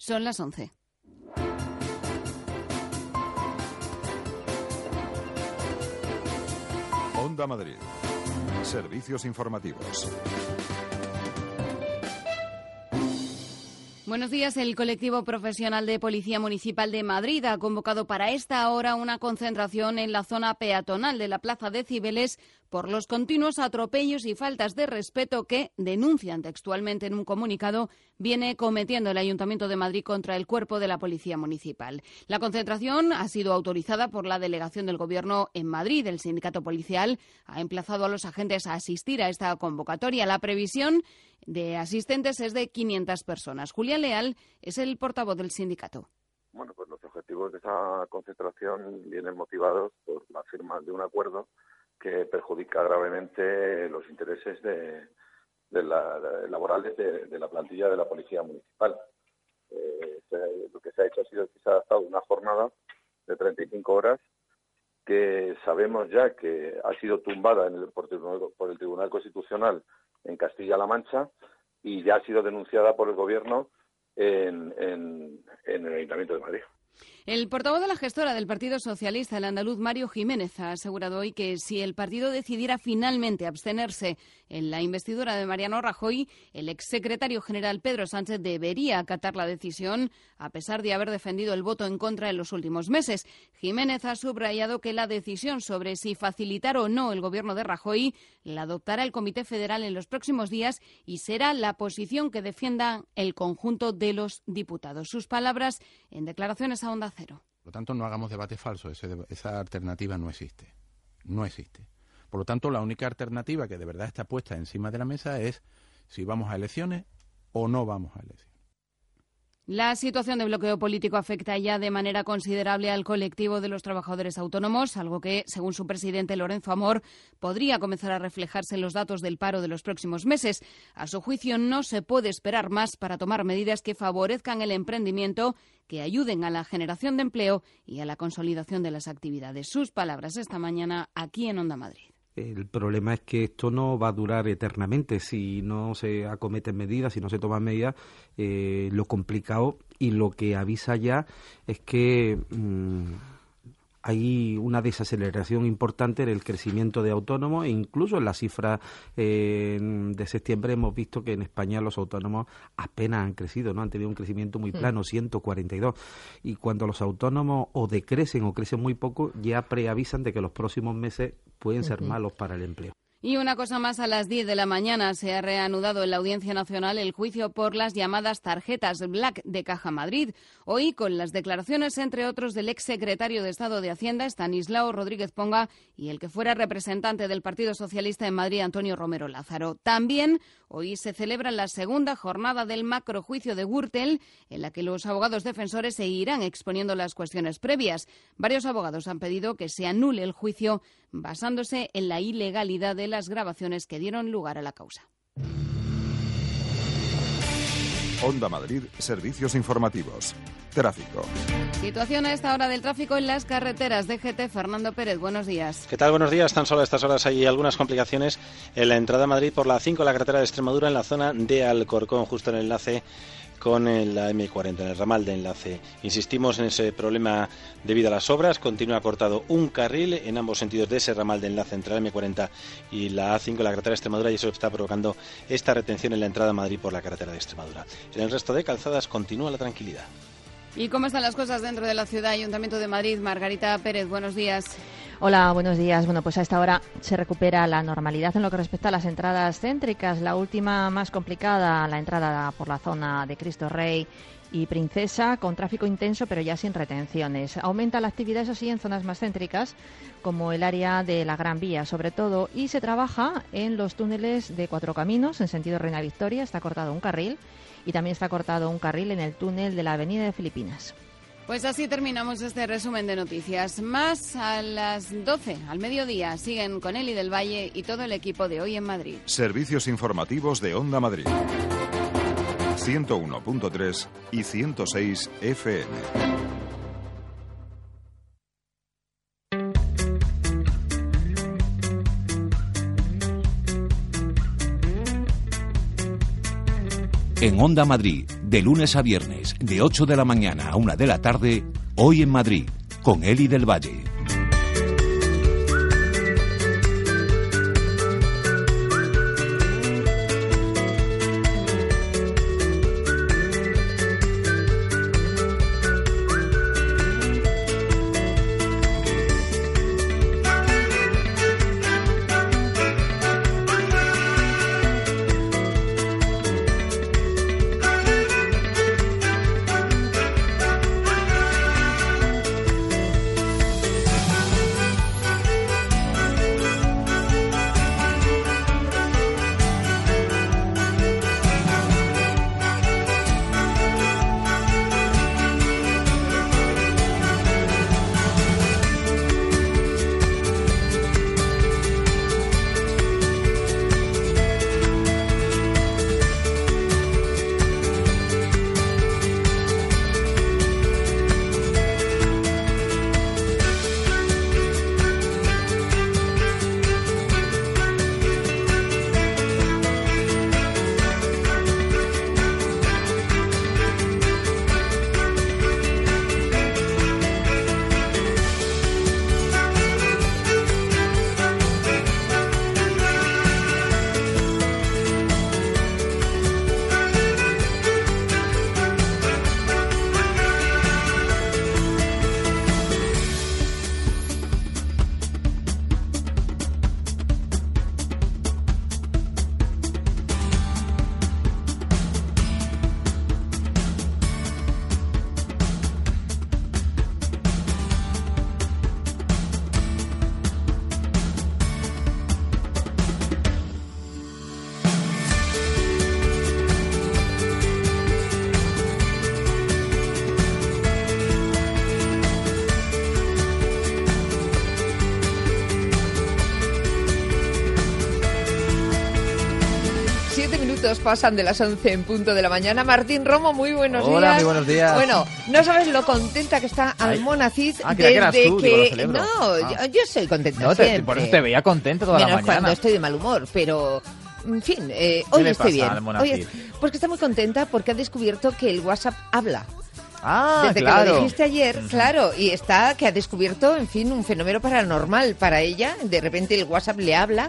Son las 11. Onda Madrid. Servicios informativos. Buenos días. El colectivo profesional de Policía Municipal de Madrid ha convocado para esta hora una concentración en la zona peatonal de la Plaza de Cibeles por los continuos atropellos y faltas de respeto que, denuncian textualmente en un comunicado, viene cometiendo el Ayuntamiento de Madrid contra el cuerpo de la Policía Municipal. La concentración ha sido autorizada por la delegación del Gobierno en Madrid. El sindicato policial ha emplazado a los agentes a asistir a esta convocatoria. La previsión de asistentes es de 500 personas. Julián Leal es el portavoz del sindicato. Bueno, pues los objetivos de esa concentración vienen motivados por la firma de un acuerdo que perjudica gravemente los intereses laborales de la plantilla de la Policía Municipal. Lo que se ha hecho ha sido que se ha adaptado una jornada de 35 horas que sabemos ya que ha sido tumbada por el Tribunal Constitucional en Castilla-La Mancha y ya ha sido denunciada por el Gobierno en el Ayuntamiento de Madrid. El portavoz de la gestora del Partido Socialista, el andaluz Mario Jiménez, ha asegurado hoy que si el partido decidiera finalmente abstenerse en la investidura de Mariano Rajoy, el exsecretario general Pedro Sánchez debería acatar la decisión, a pesar de haber defendido el voto en contra en los últimos meses. Jiménez ha subrayado que la decisión sobre si facilitar o no el gobierno de Rajoy la adoptará el Comité Federal en los próximos días y será la posición que defienda el conjunto de los diputados. Sus palabras en declaraciones a Onda Cero. Por lo tanto, no hagamos debate falso. Esa alternativa no existe. No existe. Por lo tanto, la única alternativa que de verdad está puesta encima de la mesa es si vamos a elecciones o no vamos a elecciones. La situación de bloqueo político afecta ya de manera considerable al colectivo de los trabajadores autónomos, algo que, según su presidente Lorenzo Amor, podría comenzar a reflejarse en los datos del paro de los próximos meses. A su juicio, no se puede esperar más para tomar medidas que favorezcan el emprendimiento, que ayuden a la generación de empleo y a la consolidación de las actividades. Sus palabras esta mañana aquí en Onda Madrid. El problema es que esto no va a durar eternamente si no se acometen medidas, si no se toman medidas. Lo complicado y lo que avisa ya es que hay una desaceleración importante en el crecimiento de autónomos e incluso en la cifra de septiembre hemos visto que en España los autónomos apenas han crecido, ¿no? Han tenido un crecimiento muy plano, 142. Y cuando los autónomos o decrecen o crecen muy poco, ya preavisan de que los próximos meses pueden ser malos para el empleo. Y una cosa más, a las 10 de la mañana se ha reanudado en la Audiencia Nacional el juicio por las llamadas tarjetas Black de Caja Madrid. Hoy, con las declaraciones, entre otros, del exsecretario de Estado de Hacienda, Estanislao Rodríguez Ponga, y el que fuera representante del Partido Socialista en Madrid, Antonio Romero Lázaro. También hoy se celebra la segunda jornada del macrojuicio de Gürtel, en la que los abogados defensores seguirán exponiendo las cuestiones previas. Varios abogados han pedido que se anule el juicio basándose en la ilegalidad de las grabaciones que dieron lugar a la causa. Onda Madrid, servicios informativos. Tráfico. Situación a esta hora del tráfico en las carreteras. DGT, Fernando Pérez, buenos días. ¿Qué tal? Buenos días. Tan solo a estas horas hay algunas complicaciones en la entrada a Madrid por la 5, la carretera de Extremadura, en la zona de Alcorcón, justo en el enlace con la M40, en el ramal de enlace. Insistimos en ese problema debido a las obras. Continúa cortado un carril en ambos sentidos de ese ramal de enlace entre la M40 y la A5, la carretera de Extremadura, y eso está provocando esta retención en la entrada a Madrid por la carretera de Extremadura. En el resto de calzadas continúa la tranquilidad. ¿Y cómo están las cosas dentro de la ciudad? Ayuntamiento de Madrid, Margarita Pérez, buenos días. Hola, buenos días. Bueno, pues a esta hora se recupera la normalidad en lo que respecta a las entradas céntricas. La última más complicada, la entrada por la zona de Cristo Rey y Princesa, con tráfico intenso pero ya sin retenciones. Aumenta la actividad, eso sí, en zonas más céntricas, como el área de la Gran Vía, sobre todo, y se trabaja en los túneles de Cuatro Caminos, en sentido Reina Victoria, está cortado un carril, y también está cortado un carril en el túnel de la Avenida de Filipinas. Pues así terminamos este resumen de noticias. Más a las 12, al mediodía, siguen con Eli del Valle y todo el equipo de Hoy en Madrid. Servicios informativos de Onda Madrid. 101.3 y 106 FM. En Onda Madrid, De lunes a viernes, de 8 de la mañana a 1 de la tarde, Hoy en Madrid, con Eli del Valle. Pasan de las 11 en punto de la mañana. Martín Romo, muy buenos días. Hola, muy buenos días. Bueno, no sabes lo contenta que está Almonacid desde que... yo soy contenta no, siempre. Por eso te veía contenta toda la mañana. Menos cuando estoy de mal humor, pero... En fin, hoy estoy bien. Pues que está muy contenta porque ha descubierto que el WhatsApp habla. Desde claro. Que lo dijiste ayer, claro, y está que ha descubierto, en fin, un fenómeno paranormal para ella. De repente el WhatsApp le habla.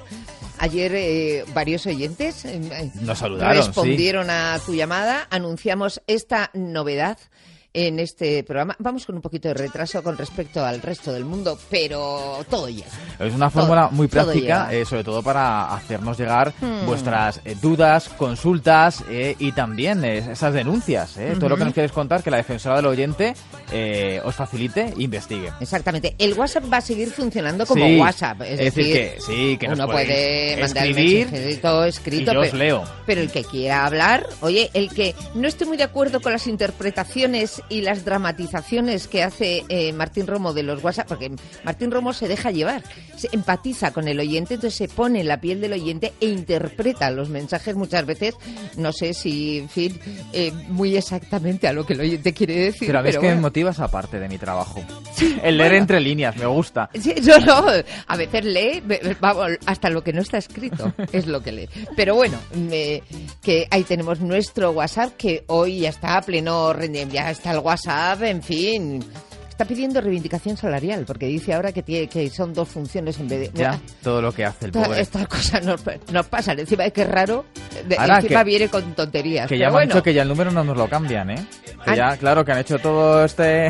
Ayer varios oyentes nos saludaron, respondieron a tu llamada. Anunciamos esta novedad en este programa. Vamos con un poquito de retraso con respecto al resto del mundo, pero todo llega. Es una fórmula muy práctica, sobre todo para hacernos llegar vuestras dudas, consultas y también esas denuncias. Todo lo que nos quieres contar, que la defensora del oyente os facilite e investigue. Exactamente. El WhatsApp va a seguir funcionando como WhatsApp. Es decir, que nos uno puede mandar escribir todo escrito, y yo os leo. Pero el que quiera hablar, oye, el que no esté muy de acuerdo con las interpretaciones y las dramatizaciones que hace Martín Romo de los WhatsApp, porque Martín Romo se deja llevar, se empatiza con el oyente, entonces se pone en la piel del oyente e interpreta los mensajes muchas veces, no sé si, en fin, muy exactamente a lo que el oyente quiere decir. Pero a mí es que me motiva esa parte de mi trabajo. Sí, el leer entre líneas, me gusta. Sí, no, a veces lee, vamos, hasta lo que no está escrito es lo que lee. Pero bueno, que ahí tenemos nuestro WhatsApp, que hoy ya está a pleno rendimiento, ya está el WhatsApp, en fin. Está pidiendo reivindicación salarial, porque dice ahora que son 2 funciones en vez de... Ya, todo lo que hace el pobre. Estas cosas nos pasan. Encima, que es raro, encima viene con tonterías. Que ya me han dicho que ya el número no nos lo cambian, ¿eh? Que ya, claro, que han hecho todo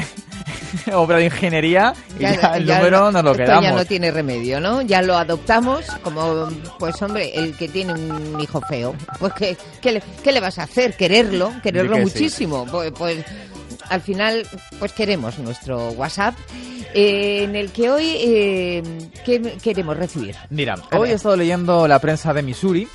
obra de ingeniería y ya el número nos lo quedamos. Ya no tiene remedio, ¿no? Ya lo adoptamos como, pues hombre, el que tiene un hijo feo. Pues ¿qué le vas a hacer? Quererlo muchísimo. Sí. Pues al final, pues queremos nuestro WhatsApp, en el que hoy ¿qué queremos recibir? Mira, hoy he estado leyendo la prensa de Missouri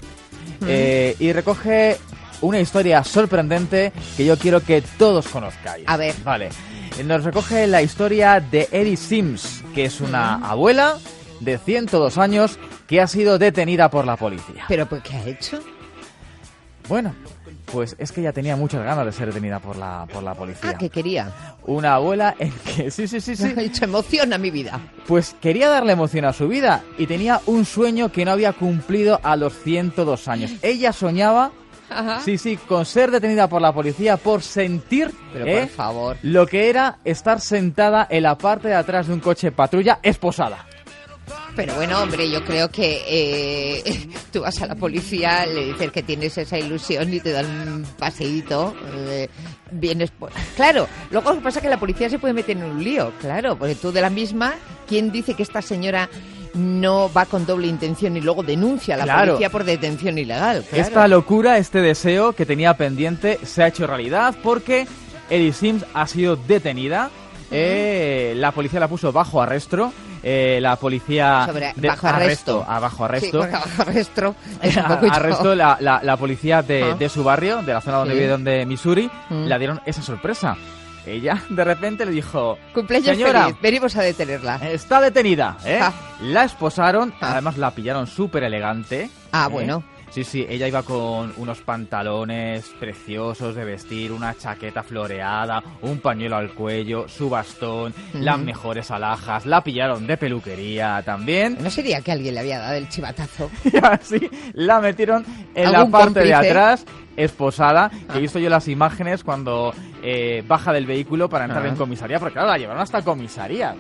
y recoge una historia sorprendente que yo quiero que todos conozcáis. A ver. Vale. Nos recoge la historia de Eddie Sims, que es una abuela de 102 años que ha sido detenida por la policía. ¿Pero por qué ha hecho? Bueno, pues es que ella tenía muchas ganas de ser detenida por la policía. Ah, ¿qué quería? Una abuela en que... Sí. Ha hecho emoción a mi vida. Pues quería darle emoción a su vida y tenía un sueño que no había cumplido a los 102 años. Ella soñaba Ajá. Sí, con ser detenida por la policía por sentir Pero por favor. lo que era estar sentada en la parte de atrás de un coche patrulla esposada. Pero bueno, hombre, yo creo que tú vas a la policía, le dices que tienes esa ilusión y te dan un paseíto. Vienes Claro, luego lo que pasa es que la policía se puede meter en un lío, claro, porque tú de la misma, ¿quién dice que esta señora no va con doble intención y luego denuncia a la policía por detención ilegal? Claro. Esta locura, este deseo que tenía pendiente se ha hecho realidad porque Eddie Sims ha sido detenida. La policía la puso bajo arresto. La policía bajo arresto. Bajo arresto. Sí, bajo arresto es un poquito... Arrestó la policía de su barrio, de la zona donde vive, donde Missouri. Le dieron esa sorpresa. Ella de repente le dijo: cumpleaños señora, feliz, venimos a detenerla. Está detenida, La esposaron, además la pillaron súper elegante. Bueno. Sí, ella iba con unos pantalones preciosos de vestir, una chaqueta floreada, un pañuelo al cuello, su bastón, las mejores alhajas, la pillaron de peluquería también. ¿No sería que alguien le había dado el chivatazo? Y así la metieron en la parte de atrás, esposada, que he visto yo las imágenes cuando baja del vehículo para entrar en comisaría, porque claro, la llevaron hasta comisaría.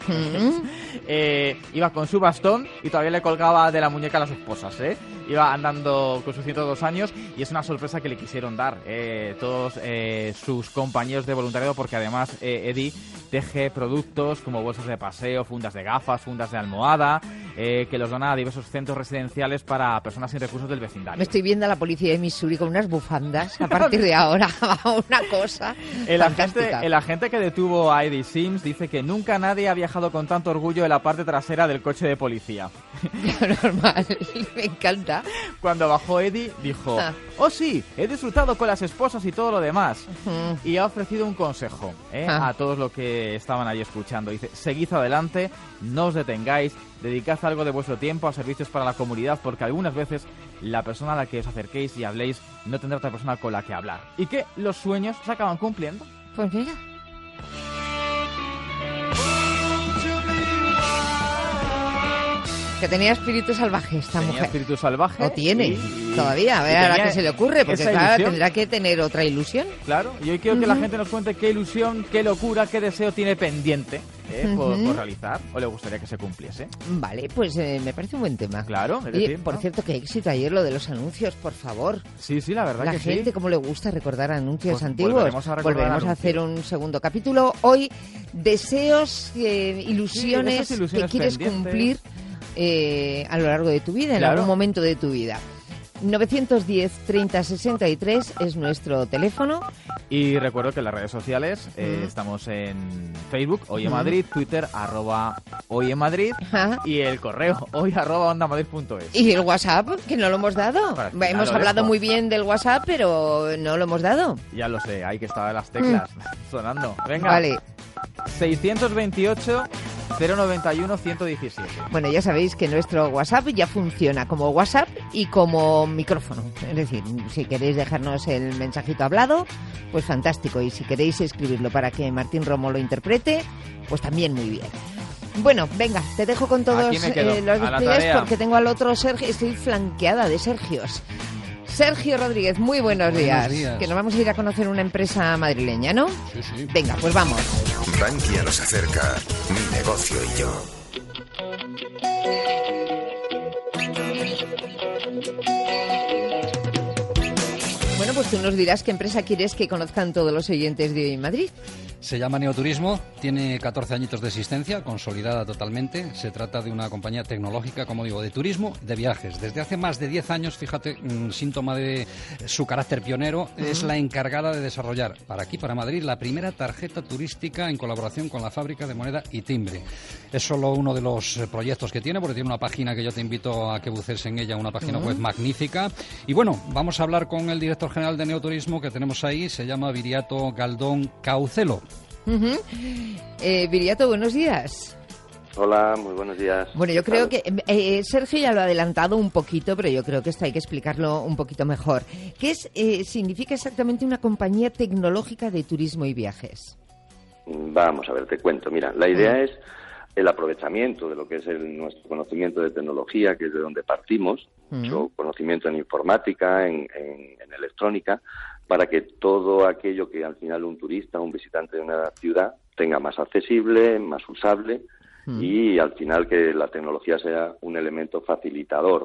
Iba con su bastón y todavía le colgaba de la muñeca a las esposas, Iba andando con sus 102 años y es una sorpresa que le quisieron dar todos sus compañeros de voluntariado, porque además Eddie teje productos como bolsas de paseo, fundas de gafas, fundas de almohada, que los dona a diversos centros residenciales para personas sin recursos del vecindario. Me estoy viendo a la policía de Missouri con unas bufandas a partir de ahora, una cosa fantástica. El agente que detuvo a Eddie Sims dice que nunca nadie ha viajado con tanto orgullo en la parte trasera del coche de policía. Normal, me encanta. Cuando bajó Eddie dijo: oh sí, he disfrutado con las esposas y todo lo demás. Y ha ofrecido un consejo a todos los que estaban ahí escuchando. Dice: seguid adelante, no os detengáis, dedicad algo de vuestro tiempo a servicios para la comunidad, porque algunas veces la persona a la que os acerquéis y habléis no tendrá otra persona con la que hablar. Y que los sueños se acaban cumpliendo. Pues mira. Que tenía espíritu salvaje esta mujer. Tenía espíritu salvaje. O tiene, todavía. A ver, ahora qué se le ocurre, porque claro, tendrá que tener otra ilusión. Claro, y hoy quiero que la gente nos cuente qué ilusión, qué locura, qué deseo tiene pendiente por realizar, o le gustaría que se cumpliese. Vale, pues me parece un buen tema. Claro, es y decir, por cierto, qué éxito ayer lo de los anuncios, por favor. Sí, la verdad la que sí. La gente, cómo le gusta recordar anuncios pues antiguos. Volveremos a hacer un segundo capítulo. Hoy, deseos, ilusiones que quieres cumplir a lo largo de tu vida, en algún momento de tu vida. 910 30 63 es nuestro teléfono. Y recuerdo que en las redes sociales estamos en Facebook, Hoy en Madrid, Twitter, @Hoy en Madrid, y el correo, hoy @ondamadrid.es. Y el WhatsApp, que no lo hemos dado. Hemos hablado muy bien del WhatsApp, pero no lo hemos dado. Ya lo sé, ahí que estaban las teclas sonando. Venga. Vale. 628 091 117. Bueno, ya sabéis que nuestro WhatsApp ya funciona como WhatsApp y como micrófono. Es decir, si queréis dejarnos el mensajito hablado, pues fantástico. Y si queréis escribirlo para que Martín Romo lo interprete, pues también muy bien. Bueno, venga, te dejo con todos los despliegues porque tengo al otro Sergio. Estoy flanqueada de Sergios. Sergio Rodríguez, muy buenos días. Que nos vamos a ir a conocer una empresa madrileña, ¿no? Sí. Venga, pues vamos. Bankia nos acerca Mi Negocio y Yo. Bueno, pues tú nos dirás qué empresa quieres que conozcan todos los oyentes de Hoy en Madrid. Se llama Neoturismo, tiene 14 añitos de existencia, consolidada totalmente. Se trata de una compañía tecnológica, como digo, de turismo, de viajes. Desde hace más de 10 años, fíjate, síntoma de su carácter pionero, es la encargada de desarrollar para aquí, para Madrid, la primera tarjeta turística en colaboración con la fábrica de moneda y timbre. Es solo uno de los proyectos que tiene, porque tiene una página que yo te invito a que bucees en ella, una página web magnífica. Y bueno, vamos a hablar con el director general de Neoturismo que tenemos ahí, se llama Viriato Galdón Caucelo. Viriato, buenos días. Hola, muy buenos días. Bueno, yo creo que Sergio ya lo ha adelantado un poquito, pero yo creo que esto hay que explicarlo un poquito mejor. ¿Qué significa exactamente una compañía tecnológica de turismo y viajes? Vamos a ver, te cuento. Mira, la idea es el aprovechamiento de lo que es nuestro conocimiento de tecnología, que es de donde partimos, mucho conocimiento en informática, en electrónica, para que todo aquello que al final un turista, un visitante de una ciudad tenga más accesible, más usable y al final que la tecnología sea un elemento facilitador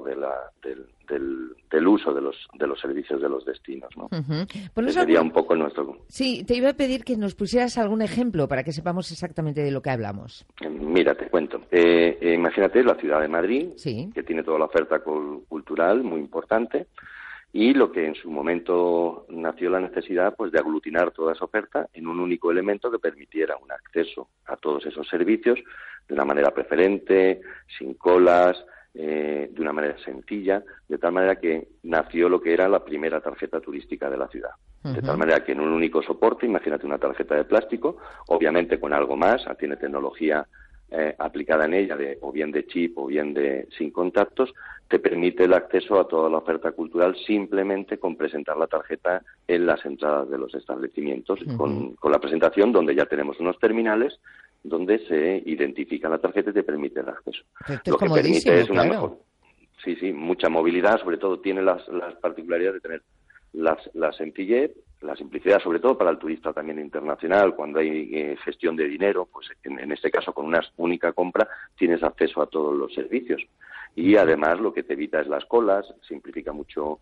del uso de los servicios de los destinos, ¿no? Pues sería un poco nuestro... Sí, te iba a pedir que nos pusieras algún ejemplo para que sepamos exactamente de lo que hablamos. Mira, te cuento. Imagínate la ciudad de Madrid, sí, que tiene toda la oferta cultural muy importante, y lo que en su momento nació la necesidad pues de aglutinar toda esa oferta en un único elemento que permitiera un acceso a todos esos servicios de una manera preferente, sin colas, de una manera sencilla, de tal manera que nació lo que era la primera tarjeta turística de la ciudad. De tal manera que en un único soporte, imagínate una tarjeta de plástico, obviamente con algo más, tiene tecnología aplicada en ella, o bien de chip o bien de sin contactos, te permite el acceso a toda la oferta cultural simplemente con presentar la tarjeta en las entradas de los establecimientos, con la presentación donde ya tenemos unos terminales donde se identifica la tarjeta y te permite el acceso. Lo que permite es una mejor... Sí, mucha movilidad, sobre todo tiene las particularidades de tener la sencillez, la simplicidad, sobre todo para el turista también internacional, cuando hay gestión de dinero, pues en este caso con una única compra tienes acceso a todos los servicios. Y además lo que te evita es las colas, simplifica mucho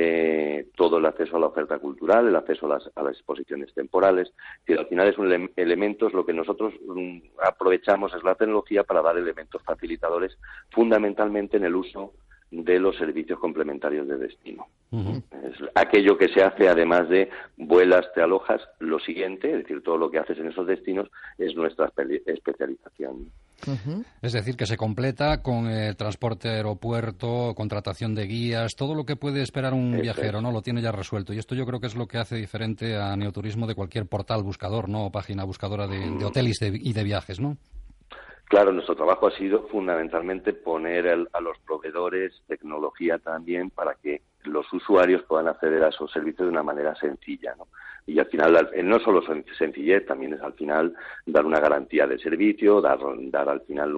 todo el acceso a la oferta cultural, el acceso a las exposiciones temporales. Y al final es un elemento, es lo que nosotros aprovechamos, es la tecnología para dar elementos facilitadores fundamentalmente en el uso de los servicios complementarios de destino. Es aquello que se hace además de vuelas, te alojas, lo siguiente, es decir, todo lo que haces en esos destinos es nuestra especialización. Es decir, que se completa con transporte aeropuerto, contratación de guías, todo lo que puede esperar un viajero, ¿no? Lo tiene ya resuelto. Y esto yo creo que es lo que hace diferente a Neoturismo de cualquier portal buscador, ¿no? O página buscadora de hoteles y de viajes, ¿no? Claro, nuestro trabajo ha sido fundamentalmente poner a los proveedores tecnología también para que los usuarios puedan acceder a esos servicios de una manera sencilla, ¿no? Y al final, no solo sencillez, también es al final dar una garantía de servicio, dar al final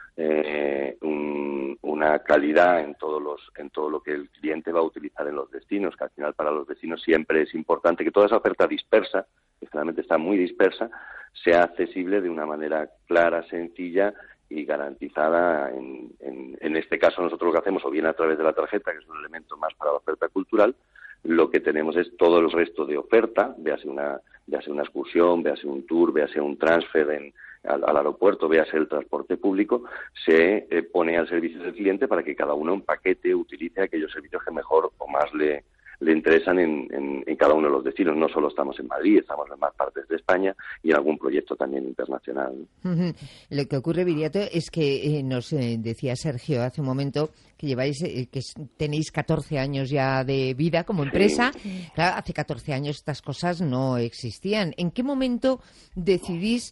una calidad en todo lo que el cliente va a utilizar en los destinos, que al final para los destinos siempre es importante que toda esa oferta dispersa, que generalmente está muy dispersa, sea accesible de una manera clara, sencilla y garantizada. En este caso nosotros lo que hacemos, o bien a través de la tarjeta, que es un elemento más para la oferta cultural, lo que tenemos es todo el resto de oferta, véase una excursión, véase un tour, véase un transfer al aeropuerto, véase el transporte público, se pone al servicio del cliente para que cada uno en paquete utilice aquellos servicios que mejor o más le interesan en cada uno de los destinos. No solo estamos en Madrid, estamos en más partes de España y en algún proyecto también internacional. Lo que ocurre, Viriato, es que nos decía Sergio hace un momento que que tenéis 14 años ya de vida como empresa. Sí. Claro, hace 14 años estas cosas no existían. ¿En qué momento decidís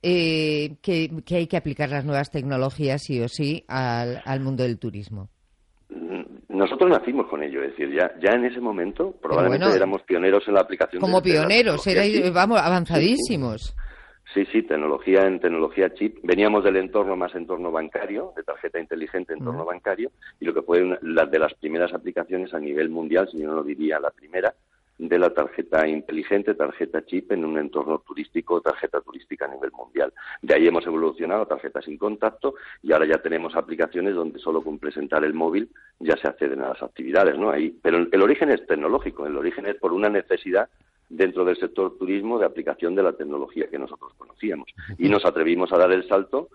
que hay que aplicar las nuevas tecnologías sí o sí al mundo del turismo? Nosotros nacimos con ello, es decir, ya en ese momento probablemente éramos pioneros en la aplicación. Como pioneros, erais, vamos, avanzadísimos. Sí, tecnología chip. Veníamos del entorno bancario, de tarjeta inteligente, entorno bancario, y lo que fue una de las primeras aplicaciones a nivel mundial, si yo no lo diría la primera, de la tarjeta inteligente, tarjeta chip en un entorno turístico, tarjeta turística a nivel mundial. De ahí hemos evolucionado a tarjetas sin contacto y ahora ya tenemos aplicaciones donde solo con presentar el móvil ya se acceden a las actividades, ¿no? Pero el origen es tecnológico, el origen es por una necesidad dentro del sector turismo de aplicación de la tecnología que nosotros conocíamos. Y nos atrevimos a dar el salto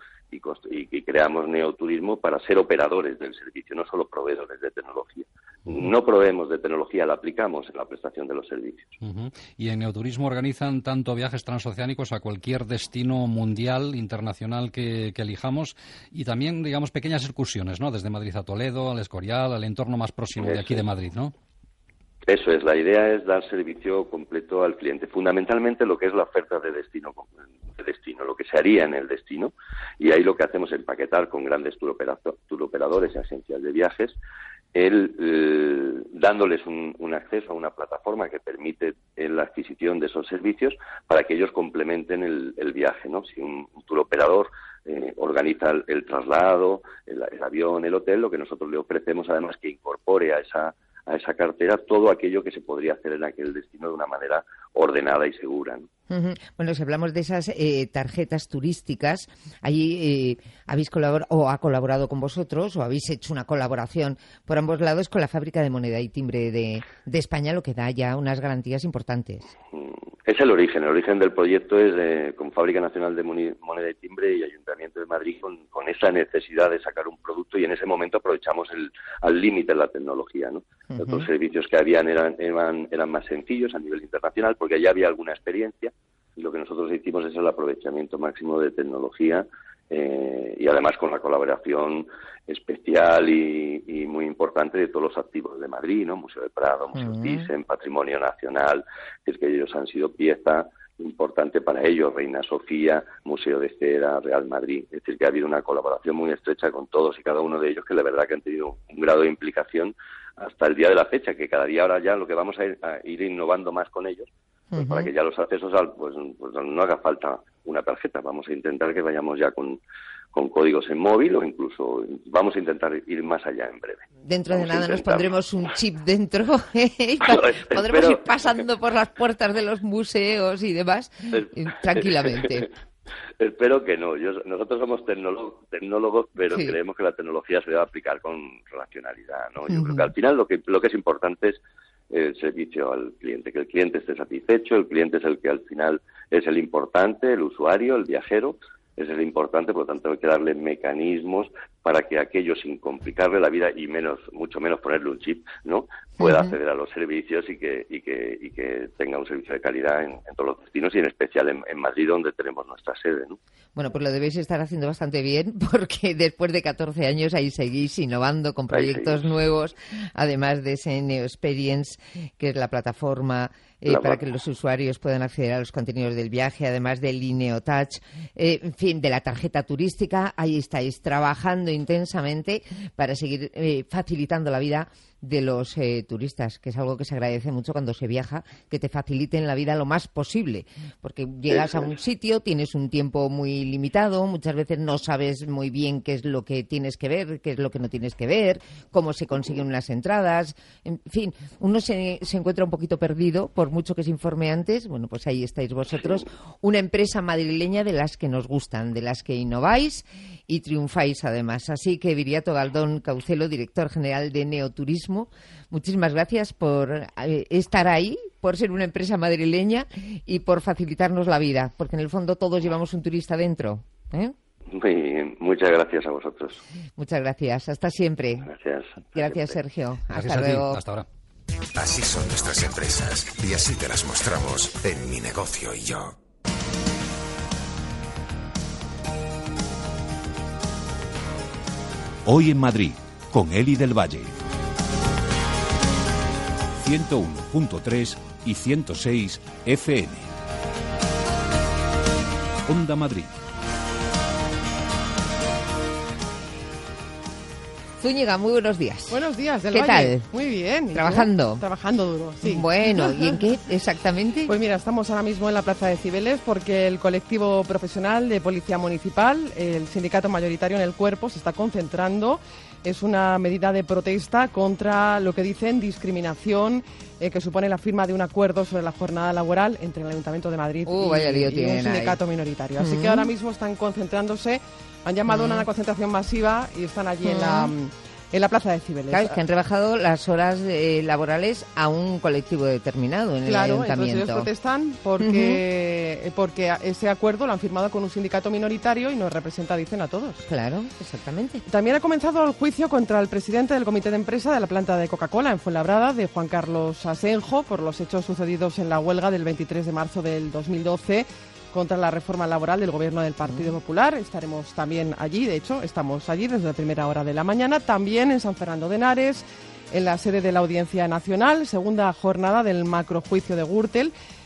y creamos Neoturismo para ser operadores del servicio, no solo proveedores de tecnología. No proveemos de tecnología, la aplicamos en la prestación de los servicios. Y en Neoturismo organizan tanto viajes transoceánicos a cualquier destino mundial, internacional que elijamos, y también, digamos, pequeñas excursiones, ¿no? Desde Madrid a Toledo, al Escorial, al entorno más próximo de aquí de Madrid, ¿no? Eso es, la idea es dar servicio completo al cliente, fundamentalmente lo que es la oferta de destino, lo que se haría en el destino, y ahí lo que hacemos es empaquetar con grandes turoperadores y agencias de viajes dándoles un acceso a una plataforma que permite la adquisición de esos servicios para que ellos complementen el viaje, ¿no? Si un tour operador organiza el traslado, el avión, el hotel, lo que nosotros le ofrecemos además que incorpore a esa cartera todo aquello que se podría hacer en aquel destino de una manera ordenada y segura, ¿no? Bueno, si hablamos de esas tarjetas turísticas, ahí habéis colaborado o ha colaborado con vosotros o habéis hecho una colaboración por ambos lados con la Fábrica de Moneda y Timbre de España, lo que da ya unas garantías importantes. Es el origen del proyecto es con Fábrica Nacional de Moneda y Timbre y Ayuntamiento de Madrid con esa necesidad de sacar un producto y en ese momento aprovechamos al límite la tecnología, ¿no? Otros servicios que habían eran más sencillos a nivel internacional porque allá había alguna experiencia y lo que nosotros hicimos es el aprovechamiento máximo de tecnología y además con la colaboración especial y muy importante de todos los activos de Madrid, ¿no? Museo del Prado, Museo Thyssen, Patrimonio Nacional, es que ellos han sido pieza importante para ellos, Reina Sofía, Museo de Cera, Real Madrid, es decir, que ha habido una colaboración muy estrecha con todos y cada uno de ellos que la verdad que han tenido un grado de implicación hasta el día de la fecha, que cada día ahora ya lo que vamos a ir innovando más con ellos, pues para que ya los accesos pues no haga falta una tarjeta, vamos a intentar que vayamos ya con códigos en móvil o incluso vamos a intentar ir más allá en breve. Dentro de nada nos pondremos un chip dentro y podremos ir pasando por las puertas de los museos y demás tranquilamente. Espero que no. Nosotros somos tecnólogos, pero creemos que la tecnología se debe aplicar con racionalidad, ¿no? Yo creo que al final lo que es importante es el servicio al cliente, que el cliente esté satisfecho, el cliente es el que al final es el importante, el usuario, el viajero, es el importante, por lo tanto hay que darle mecanismos para que aquello sin complicarle la vida y mucho menos ponerle un chip, ¿no? Pueda acceder a los servicios y que tenga un servicio de calidad en todos los destinos y en especial en Madrid donde tenemos nuestra sede, ¿no? Bueno, pues lo debéis estar haciendo bastante bien porque después de 14 años ahí seguís innovando con proyectos nuevos, además de ese Neo Experience, que es la plataforma para que los usuarios puedan acceder a los contenidos del viaje, además del Lineo Touch, en fin, de la tarjeta turística. Ahí estáis trabajando intensamente para seguir facilitando la vida de los turistas, que es algo que se agradece mucho cuando se viaja, que te faciliten la vida lo más posible, porque llegas a un sitio, tienes un tiempo muy limitado, muchas veces no sabes muy bien qué es lo que tienes que ver, qué es lo que no tienes que ver, cómo se consiguen unas entradas, en fin, uno se encuentra un poquito perdido, por mucho que se informe antes. Bueno, pues ahí estáis vosotros, una empresa madrileña de las que nos gustan, de las que innováis y triunfáis además. Así que Viriato Galdón Caucelo, director general de Neoturismo, muchísimas gracias por estar ahí, por ser una empresa madrileña y por facilitarnos la vida, porque en el fondo todos llevamos un turista dentro, ¿eh? Muy bien, muchas gracias a vosotros. Muchas gracias, hasta siempre. Gracias, Sergio. Gracias, hasta luego. Hasta ahora. Así son nuestras empresas y así te las mostramos en Mi Negocio y Yo. Hoy en Madrid, con Eli del Valle. 101.3 y 106 FM. Onda Madrid. Zúñiga, muy buenos días. Buenos días, del ¿Qué Valle. tal? Muy bien. ¿Trabajando? Trabajando duro, sí. Bueno, ¿y en qué exactamente? Pues mira, estamos ahora mismo en la Plaza de Cibeles porque el colectivo profesional de Policía Municipal, el sindicato mayoritario en el cuerpo, se está concentrando. Es una medida de protesta contra lo que dicen discriminación que supone la firma de un acuerdo sobre la jornada laboral entre el Ayuntamiento de Madrid y un sindicato minoritario. Así que ahora mismo están concentrándose. Han llamado a una concentración masiva y están allí en la Plaza de Cibeles. Claro, es que han rebajado las horas laborales a un colectivo determinado en el Ayuntamiento. Claro, entonces ellos protestan porque ese acuerdo lo han firmado con un sindicato minoritario y nos representa, dicen, a todos. Claro, exactamente. También ha comenzado el juicio contra el presidente del comité de empresa de la planta de Coca-Cola en Fuenlabrada, de Juan Carlos Asenjo, por los hechos sucedidos en la huelga del 23 de marzo del 2012 contra la reforma laboral del gobierno del Partido Popular. Estaremos también allí, de hecho, estamos allí desde la primera hora de la mañana, también en San Fernando de Henares, en la sede de la Audiencia Nacional, segunda jornada del macrojuicio de Gürtel.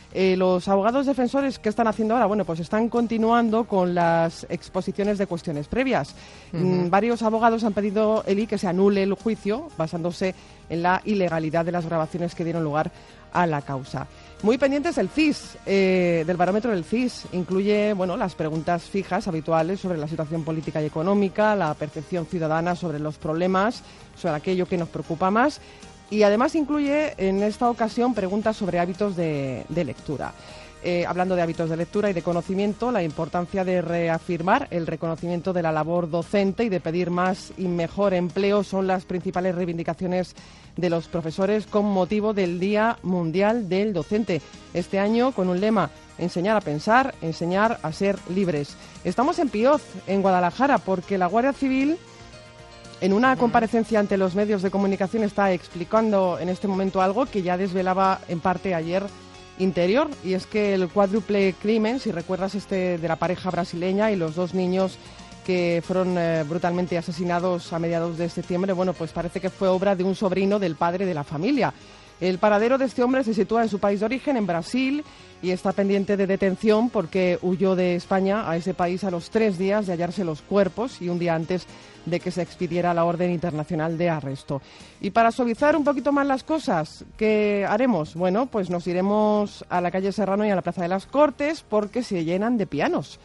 Los abogados defensores, ¿qué están haciendo ahora? Bueno, pues están continuando con las exposiciones de cuestiones previas. Varios abogados han pedido, Eli, que se anule el juicio basándose en la ilegalidad de las grabaciones que dieron lugar a la causa. Muy pendientes del CIS, del barómetro del CIS. Incluye, las preguntas fijas habituales sobre la situación política y económica, la percepción ciudadana sobre los problemas, sobre aquello que nos preocupa más. Y además incluye en esta ocasión preguntas sobre hábitos de lectura. Hablando de hábitos de lectura y de conocimiento, la importancia de reafirmar el reconocimiento de la labor docente y de pedir más y mejor empleo son las principales reivindicaciones de los profesores con motivo del Día Mundial del Docente. Este año con un lema: enseñar a pensar, enseñar a ser libres. Estamos en Pioz, en Guadalajara, porque la Guardia Civil, en una comparecencia ante los medios de comunicación, está explicando en este momento algo que ya desvelaba en parte ayer Interior, y es que el cuádruple crimen, si recuerdas, de la pareja brasileña y los 2 niños que fueron brutalmente asesinados a mediados de septiembre, pues parece que fue obra de un sobrino del padre de la familia. El paradero de este hombre se sitúa en su país de origen, en Brasil, y está pendiente de detención porque huyó de España a ese país a los 3 días de hallarse los cuerpos y un día antes de que se expidiera la orden internacional de arresto. Y para suavizar un poquito más las cosas, ¿qué haremos? Pues nos iremos a la calle Serrano y a la Plaza de las Cortes porque se llenan de pianos.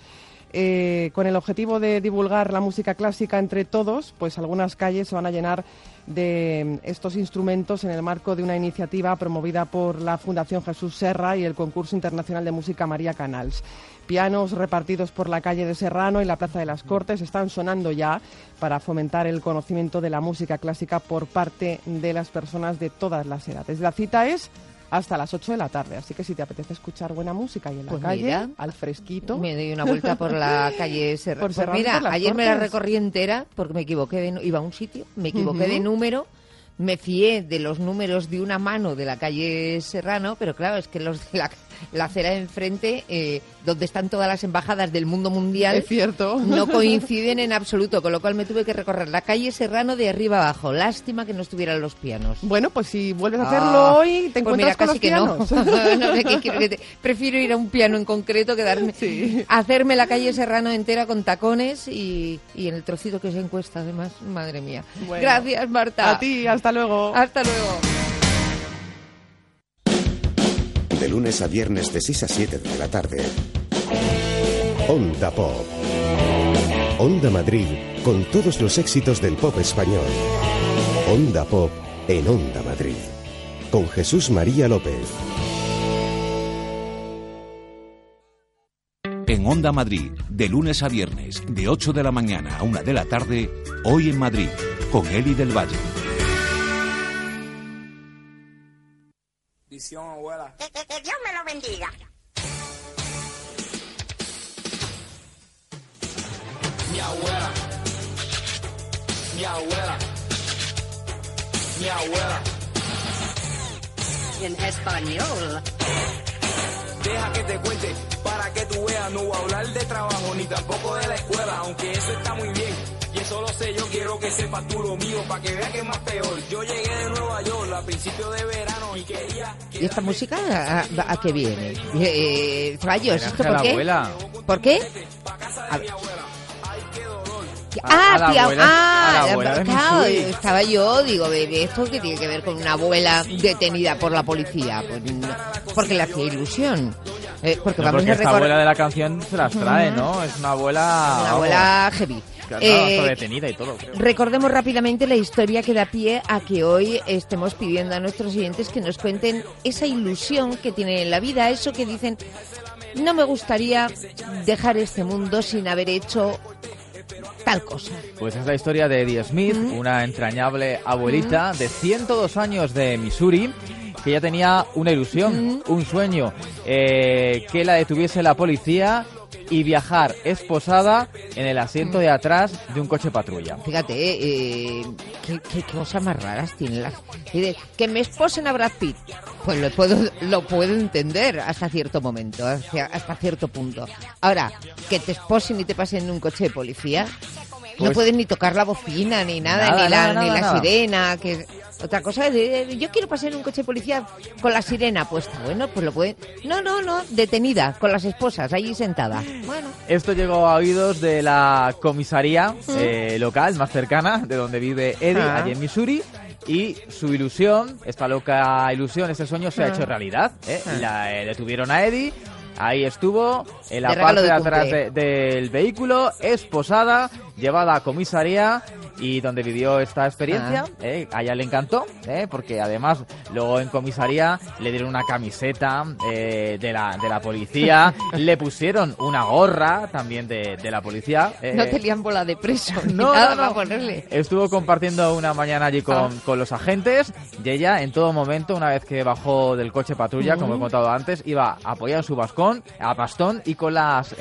Con el objetivo de divulgar la música clásica entre todos, pues algunas calles se van a llenar de estos instrumentos en el marco de una iniciativa promovida por la Fundación Jesús Serra y el Concurso Internacional de Música María Canals. Pianos repartidos por la calle de Serrano y la Plaza de las Cortes están sonando ya para fomentar el conocimiento de la música clásica por parte de las personas de todas las edades. La cita es hasta las 8 de la tarde, así que si te apetece escuchar buena música y en la calle, mira, al fresquito, me doy una vuelta por la calle Serrano. Mira, ayer me la recorrí entera porque me equivoqué, iba a un sitio, me equivoqué de número, me fié de los números de una mano de la calle Serrano, pero claro, es que los de la acera de enfrente, donde están todas las embajadas del mundo mundial, es cierto, no coinciden en absoluto, con lo cual me tuve que recorrer la calle Serrano de arriba abajo. Lástima que no estuvieran los pianos. Bueno, pues si vuelves a hacerlo hoy, te encuentras con los pianos. No sé qué quiero que prefiero ir a un piano en concreto que hacerme la calle Serrano entera con tacones y en el trocito que se encuesta, además, madre mía. Bueno, gracias, Marta. A ti, hasta luego. Hasta luego. De lunes a viernes de 6 a 7 de la tarde. Onda Pop. Onda Madrid con todos los éxitos del pop español. Onda Pop en Onda Madrid. Con Jesús María López. En Onda Madrid, de lunes a viernes, de 8 de la mañana a 1 de la tarde, Hoy en Madrid, con Eli del Valle. Abuela. Que Dios me lo bendiga. Mi abuela, mi abuela, mi abuela. En español. Deja que te cuente para que tú veas, no voy a hablar de trabajo ni tampoco de la escuela, aunque eso está muy bien. Y eso lo sé, yo quiero que sepas tú lo mío, para que veas que es más peor. Yo llegué de Nueva York a principios de verano y quería... ¿Y esta música a qué viene? Ceballos, ¿esto por qué? Abuela. ¿Por qué? Claro, estaba yo, digo, bebé, ¿esto qué tiene que ver con una abuela detenida por la policía? Pues, porque le hacía ilusión. Porque esta abuela de la canción se las trae, ¿no? Es una abuela... Una abuela heavy. Claro, detenida y todo, creo. Recordemos rápidamente la historia que da pie a que hoy estemos pidiendo a nuestros oyentes que nos cuenten esa ilusión que tienen en la vida, eso que dicen, no me gustaría dejar este mundo sin haber hecho tal cosa. Pues es la historia de Eddie Smith, una entrañable abuelita de 102 años de Missouri, que ya tenía una ilusión, un sueñño, que la detuviese la policía y viajar esposada en el asiento de atrás de un coche patrulla. Fíjate, qué cosas más raras tienen las... Que me esposen a Brad Pitt, pues lo puedo entender hasta cierto momento, hasta cierto punto. Ahora, que te esposen y te pasen en un coche de policía, pues, no pueden ni tocar la bocina, ni nada, ni la sirena, que... Otra cosa es, yo quiero pasar en un coche de policía con la sirena puesta. Bueno, pues lo pueden... No, detenida, con las esposas, allí sentada. Bueno. Esto llegó a oídos de la comisaría local más cercana, de donde vive Eddie, allí en Missouri. Y su ilusión, esta loca ilusión, este sueño se ha hecho realidad. Detuvieron a Eddie. Ahí estuvo, en la parte de atrás del vehículo, esposada, llevada a comisaría y donde vivió esta experiencia. A ella le encantó, porque además luego en comisaría le dieron una camiseta de la policía, le pusieron una gorra también de la policía. No te lían bola de preso, no. Para ponerle. Estuvo compartiendo una mañana allí con los agentes y ella en todo momento, una vez que bajó del coche patrulla, como he contado antes, iba apoyada en su bastón y con las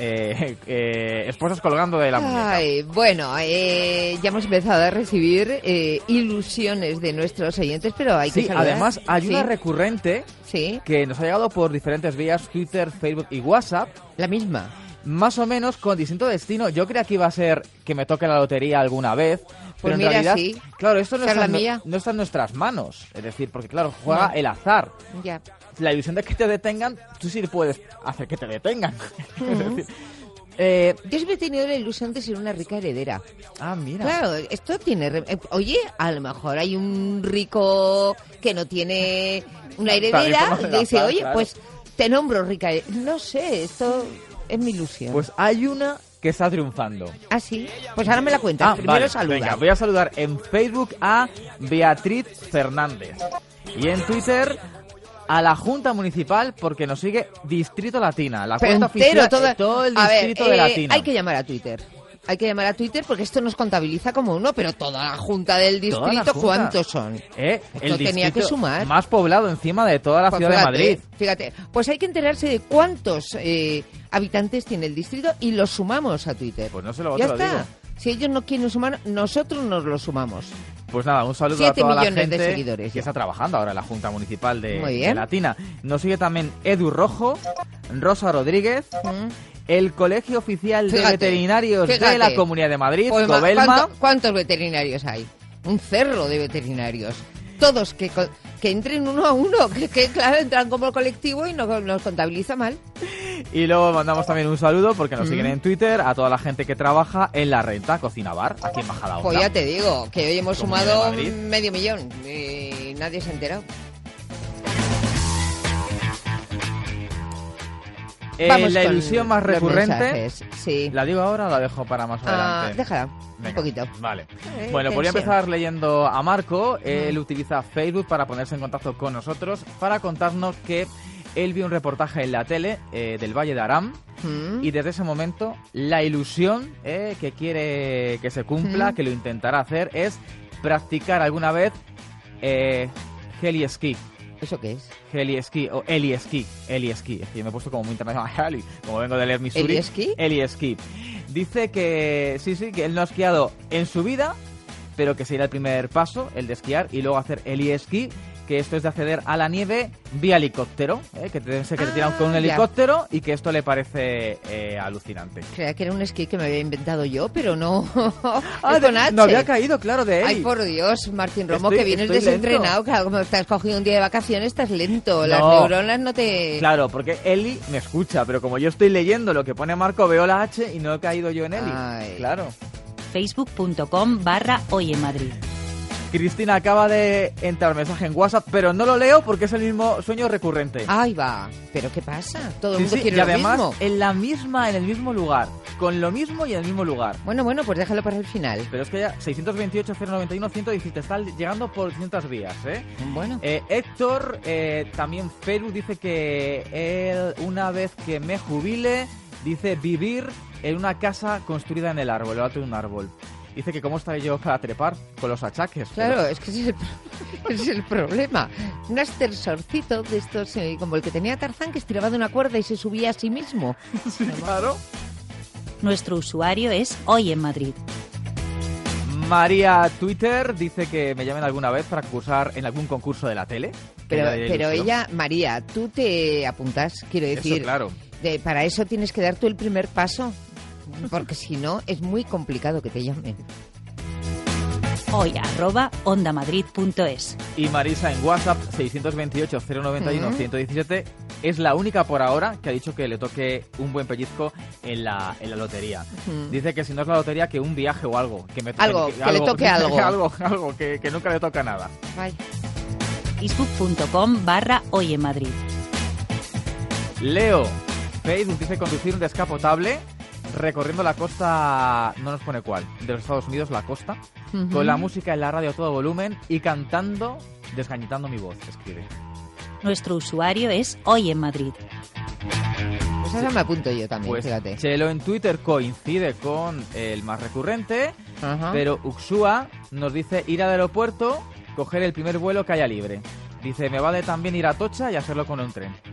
esposas colgando de la muñeca. Bueno, ya hemos empezado a recibir ilusiones de nuestros oyentes, pero hay que saludar. Además hay una recurrente que nos ha llegado por diferentes vías, Twitter, Facebook y WhatsApp. La misma. Más o menos con distinto destino. Yo creía que iba a ser que me toque la lotería alguna vez, pero pues en realidad, sí. Claro, esto no está en nuestras manos. Es decir, porque claro, juega el azar. Ya. La ilusión de que te detengan, tú sí puedes hacer que te detengan. Es decir, yo siempre he tenido la ilusión de ser una rica heredera. Ah, mira. Claro, esto tiene... Oye, a lo mejor hay un rico que no tiene una heredera y dice, oye, pues te nombro rica heredera. No sé, esto es mi ilusión. Pues hay una que está triunfando. ¿Ah, sí? Pues ahora me la cuentas. Primero saluda. Venga, voy a saludar en Facebook a Beatriz Fernández. Y en Twitter... a la Junta Municipal, porque nos sigue Distrito Latina, la cuenta oficial de todo el distrito de Latina. Hay que llamar a Twitter. Hay que llamar a Twitter porque esto nos contabiliza como uno, pero toda la Junta del distrito, ¿cuántos son? El tenía que sumar. Más poblado encima de toda la ciudad de Madrid. Fíjate, pues hay que enterarse de cuántos habitantes tiene el distrito y los sumamos a Twitter. Pues no se lo ya digo. Si ellos no quieren sumar, nosotros nos lo sumamos. Pues nada, un saludo a toda la gente de seguidores, que está trabajando ahora en la Junta Municipal de Latina. Nos sigue también Edu Rojo, Rosa Rodríguez, el Colegio Oficial de Veterinarios de la Comunidad de Madrid, pues, Covelma. ¿Cuántos veterinarios hay? Un cerro de veterinarios. Todos que entren uno a uno, que claro, entran como colectivo y nos contabiliza mal. Y luego mandamos también un saludo, porque nos siguen en Twitter, a toda la gente que trabaja en La Renta Cocina Bar, aquí en Majadahonda. Pues ya te digo, que hoy hemos sumado 500.000 y nadie se ha enterado. La ilusión más recurrente, sí. ¿La digo ahora o la dejo para más adelante? Déjala, un poquito. Vale. Bueno, voy a empezar leyendo a Marco. Él utiliza Facebook para ponerse en contacto con nosotros, para contarnos que él vio un reportaje en la tele del Valle de Aram y desde ese momento la ilusión que quiere que se cumpla, que lo intentará hacer, es practicar alguna vez heli esquí. ¿Eso qué es? Heli esquí o heli esquí. Heli esquí. Es que yo me he puesto como muy internacional. Heli, como vengo de leer Missouri. ¿Heli esquí? Heli esquí. Dice que que él no ha esquiado en su vida, pero que sería el primer paso, el de esquiar, y luego hacer heli esquí, que esto es de acceder a la nieve vía helicóptero, que te tiran con un helicóptero y que esto le parece alucinante. Creía que era un esquí que me había inventado yo, pero no. No había caído, claro, de él. Ay, por Dios, Martín Romo, que vienes desentrenado, que como estás cogido un día de vacaciones, estás lento, las neuronas no te... Claro, porque Eli me escucha, pero como yo estoy leyendo lo que pone Marco, veo la H y no he caído yo en Eli. Ay. Claro. Facebook.com/Hoy en Madrid. Cristina acaba de entrar mensaje en WhatsApp, pero no lo leo porque es el mismo sueño recurrente. Ahí va. ¿Pero qué pasa? Todo el mundo quiere y lo además, mismo. en el mismo lugar. Con lo mismo y en el mismo lugar. Bueno, pues déjalo para el final. Pero es que ya 628-091-117 está llegando por distintas vías, Bueno. Héctor, también Feru, dice que él, una vez que me jubile, dice vivir en una casa construida en el árbol, el alto de un árbol. Dice que cómo estaré yo para trepar con los achaques. Claro, pero... es que ese es el problema. Un ascensorcito de estos, como el que tenía Tarzán, que estiraba de una cuerda y se subía a sí mismo. Sí, claro. Nuestro usuario es Hoy en Madrid. María Twitter dice que me llamen alguna vez para concursar en algún concurso de la tele. Pero ella, María, tú te apuntas, quiero decir. Eso, claro. Para eso tienes que dar tú el primer paso. Porque si no, es muy complicado que te llamen. hoy@ondamadrid.es. Y Marisa en WhatsApp 628-091-117 es la única por ahora que ha dicho que le toque un buen pellizco en la lotería. Dice que si no es la lotería, que un viaje o algo. Que le toque algo. algo que nunca le toca nada. Vaya. Facebook.com/Hoy en Madrid. Leo, Facebook dice conducir un descapotable recorriendo la costa, no nos pone cuál, de los Estados Unidos, la costa, con la música en la radio a todo volumen y cantando, desgañitando mi voz, escribe. Nuestro usuario es Hoy en Madrid. Pues ahora me apunto yo también, pues, fíjate. Chelo en Twitter coincide con el más recurrente, pero Uxua nos dice ir al aeropuerto, coger el primer vuelo que haya libre. Dice, me vale también ir a Atocha y hacerlo con un tren.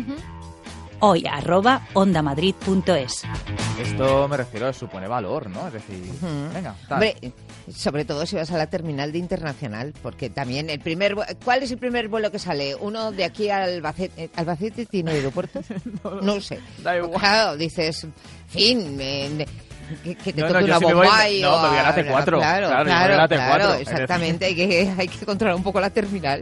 Hoy@ondamadrid.es. Esto me refiero, supone valor, ¿no? Es decir, venga, tal. Hombre, sobre todo si vas a la terminal de internacional, porque también ¿cuál es el primer vuelo que sale? ¿Uno de aquí a Albacete? ¿Albacete tiene aeropuerto? No sé. Da igual. Claro, dices, fin, que te toque yo una sí Bombay me voy a la T4. Claro, exactamente, hay que controlar un poco la terminal.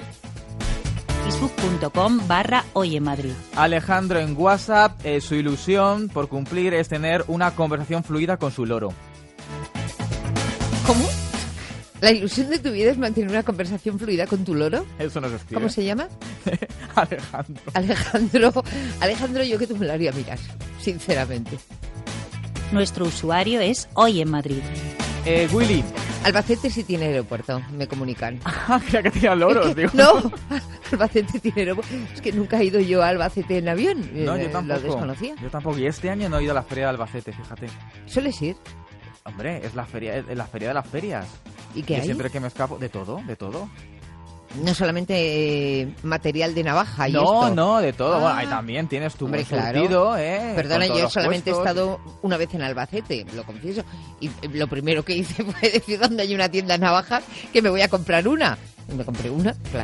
Facebook.com/Hoy en Madrid. Alejandro en WhatsApp, su ilusión por cumplir es tener una conversación fluida con su loro. ¿Cómo? ¿La ilusión de tu vida es mantener una conversación fluida con tu loro? Eso nos escribe. ¿Cómo se llama? Alejandro. Alejandro, yo que tú me lo haría mirar, sinceramente. Nuestro usuario es Hoy en Madrid. Willy. Albacete sí tiene aeropuerto, me comunican. Creía que tenía loros, digo. No, Albacete tiene aeropuerto. Es que nunca he ido yo a Albacete en avión. No, yo tampoco. Lo desconocía. Yo tampoco. Y este año no he ido a la feria de Albacete, fíjate. ¿Sueles ir? Hombre, es la feria de las ferias. ¿Y qué hay? Siempre que me escapo, de todo. No solamente material de navaja y No, de todo. Bueno, ahí también tienes tu buen surtido, Perdona, yo solamente he estado una vez en Albacete, lo confieso. Y lo primero que hice fue decir, ¿dónde hay una tienda de navajas? Que me voy a comprar una. Y me compré una, claro.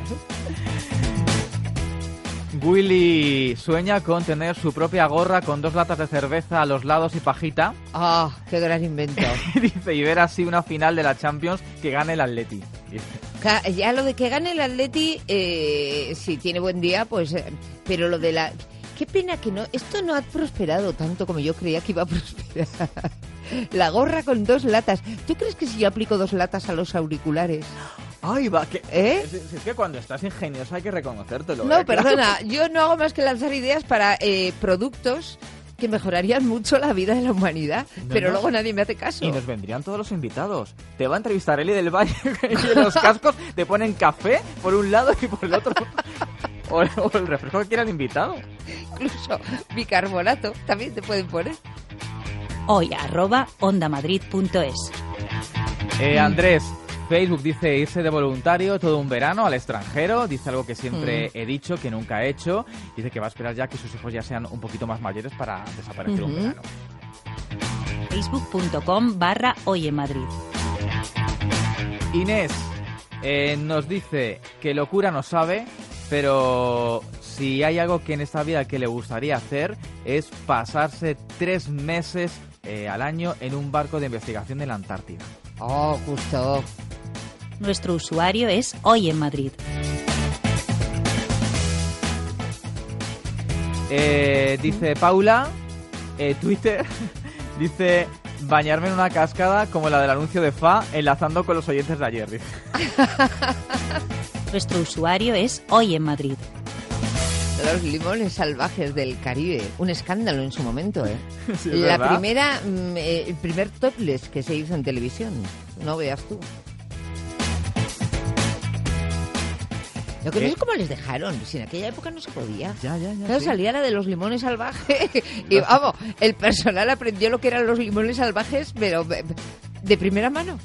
Willy sueña con tener su propia gorra con 2 latas de cerveza a los lados y pajita. ¡Ah, qué gran invento! Dice, y ver así una final de la Champions que gane el Atleti. Ya lo de que gane el Atleti, si tiene buen día, pues... pero lo de la... Qué pena que no... Esto no ha prosperado tanto como yo creía que iba a prosperar. La gorra con 2 latas. ¿Tú crees que si yo aplico 2 latas a los auriculares... Ay, va, que... Es que cuando estás ingenioso hay que reconocértelo. No, perdona, claro. Yo no hago más que lanzar ideas para productos que mejorarían mucho la vida de la humanidad, pero luego nadie me hace caso. Y nos vendrían todos los invitados. Te va a entrevistar Eli del Valle y en los cascos te ponen café por un lado y por el otro. O el refresco que quiera el invitado. Incluso bicarbonato también te pueden poner. Hoy@ondamadrid.es. Andrés, Facebook dice irse de voluntario todo un verano al extranjero. Dice algo que siempre he dicho, que nunca he hecho. Dice que va a esperar ya que sus hijos ya sean un poquito más mayores para desaparecer un verano. Facebook.com/Hoy en Madrid. Inés nos dice que locura no sabe, pero si hay algo que en esta vida que le gustaría hacer es pasarse 3 meses al año en un barco de investigación en la Antártida. Oh, justo. Nuestro usuario es Hoy en Madrid. Dice Paula, Twitter, dice bañarme en una cascada como la del anuncio de Fa, enlazando con los oyentes de ayer. Dice. Nuestro usuario es Hoy en Madrid. Los limones salvajes del Caribe, un escándalo en su momento, Sí, la ¿verdad? primera, el primer topless que se hizo en televisión, no veas tú. Lo que no es cómo les dejaron, si en aquella época no se podía. Claro, sí. salía la de los limones salvajes y vamos, el personal aprendió lo que eran los limones salvajes, pero de primera mano.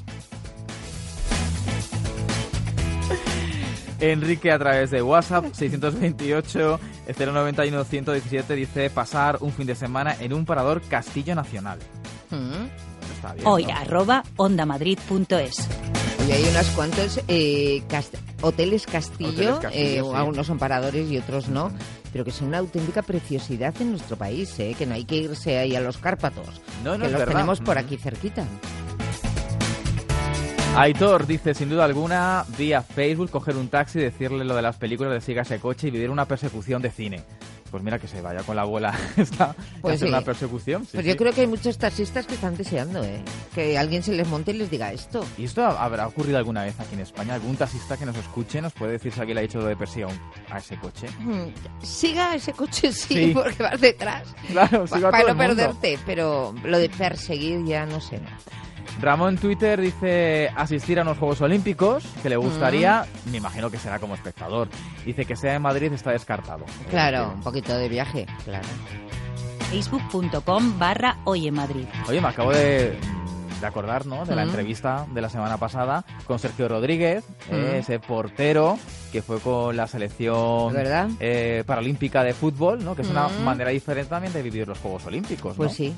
Enrique a través de WhatsApp 628 091 117 dice pasar un fin de semana en un parador Castillo Nacional. Bueno, está bien, Hoy@ondamadrid.es. Oye, hay unos cuantos hoteles Castillo, sí. algunos son paradores y otros no, pero que son una auténtica preciosidad en nuestro país, que no hay que irse ahí a los Cárpatos, No, que es los verdad. tenemos por aquí cerquita. Aitor dice, sin duda alguna, vía Facebook, coger un taxi, decirle lo de las películas de siga ese coche y vivir una persecución de cine. Pues mira, que se vaya con la abuela esta Pues hacer sí. una persecución. Sí, Pues sí. yo creo que hay muchos taxistas que están deseando, que alguien se les monte y les diga esto. ¿Y esto habrá ocurrido alguna vez aquí en España? ¿Algún taxista que nos escuche nos puede decir si alguien le ha dicho lo de persiga a ese coche? Siga ese coche, sí, Sí. porque vas detrás. Claro, siga Para todo no el mundo. perderte, pero lo de perseguir ya no sé. ¿no? Ramón en Twitter dice asistir a unos Juegos Olímpicos, que le gustaría, me imagino que será como espectador. Dice que sea en Madrid está descartado. Claro, un poquito de viaje, claro. Facebook.com/Hoy en Madrid. Oye, me acabo de acordar, ¿no?, de la Mm. entrevista de la semana pasada con Sergio Rodríguez, ese portero que fue con la selección ¿Verdad? paralímpica de fútbol, ¿no?, que es una Mm. manera diferente también de vivir los Juegos Olímpicos, ¿no? Pues sí.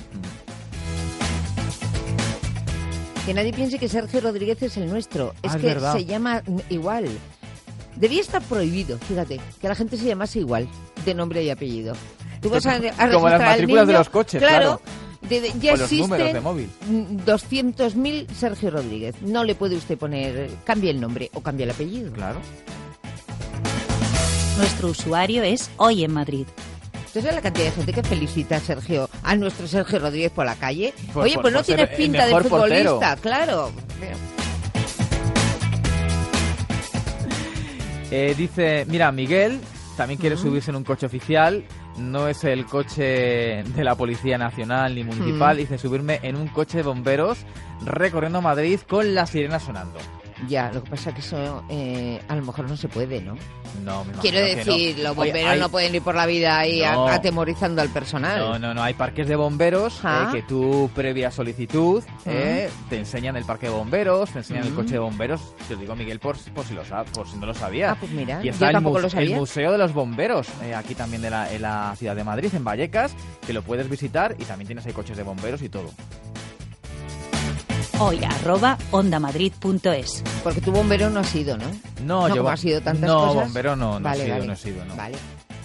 Que nadie piense que Sergio Rodríguez es el nuestro. Es es que verdad. se llama igual. Debía estar prohibido, fíjate, que la gente se llamase igual, de nombre y apellido. Tú vas a Como las registrar al matrículas de niño, los coches, claro. Ya O los números de existen móvil. 200.000 Sergio Rodríguez. No le puede usted poner, cambie el nombre o cambie el apellido. Claro. Nuestro usuario es Hoy en Madrid. ¿Tú sabes la cantidad de gente que felicita a nuestro Sergio Rodríguez por la calle? Por- Oye, por- pues no por ser tienes el pinta de mejor portero. futbolista, claro. Dice, mira, Miguel también quiere subirse en un coche oficial. No es el coche de la Policía Nacional ni Municipal. Dice, subirme en un coche de bomberos recorriendo Madrid con la sirena sonando. Ya, lo que pasa es que eso a lo mejor no se puede, ¿no? No, me imagino Quiero que decir, no. los Oye, bomberos hay- no pueden ir por la vida ahí No. atemorizando al personal. No, hay parques de bomberos Ah. que tú, previa solicitud, te enseñan el parque de bomberos, te enseñan el coche de bomberos. Te lo digo, Miguel, por si no lo sabías. Ah, pues mira, y yo está tampoco lo el sabía. Museo de los Bomberos, aquí también en la ciudad de Madrid, en Vallecas, que lo puedes visitar y también tienes ahí coches de bomberos y todo. Hoy@ondamadrid.es. Porque tu bombero no ha sido, ¿no? No, yo como ha sido tantas no, cosas. bombero no Vale, he sido, vale. no he sido, no. Vale.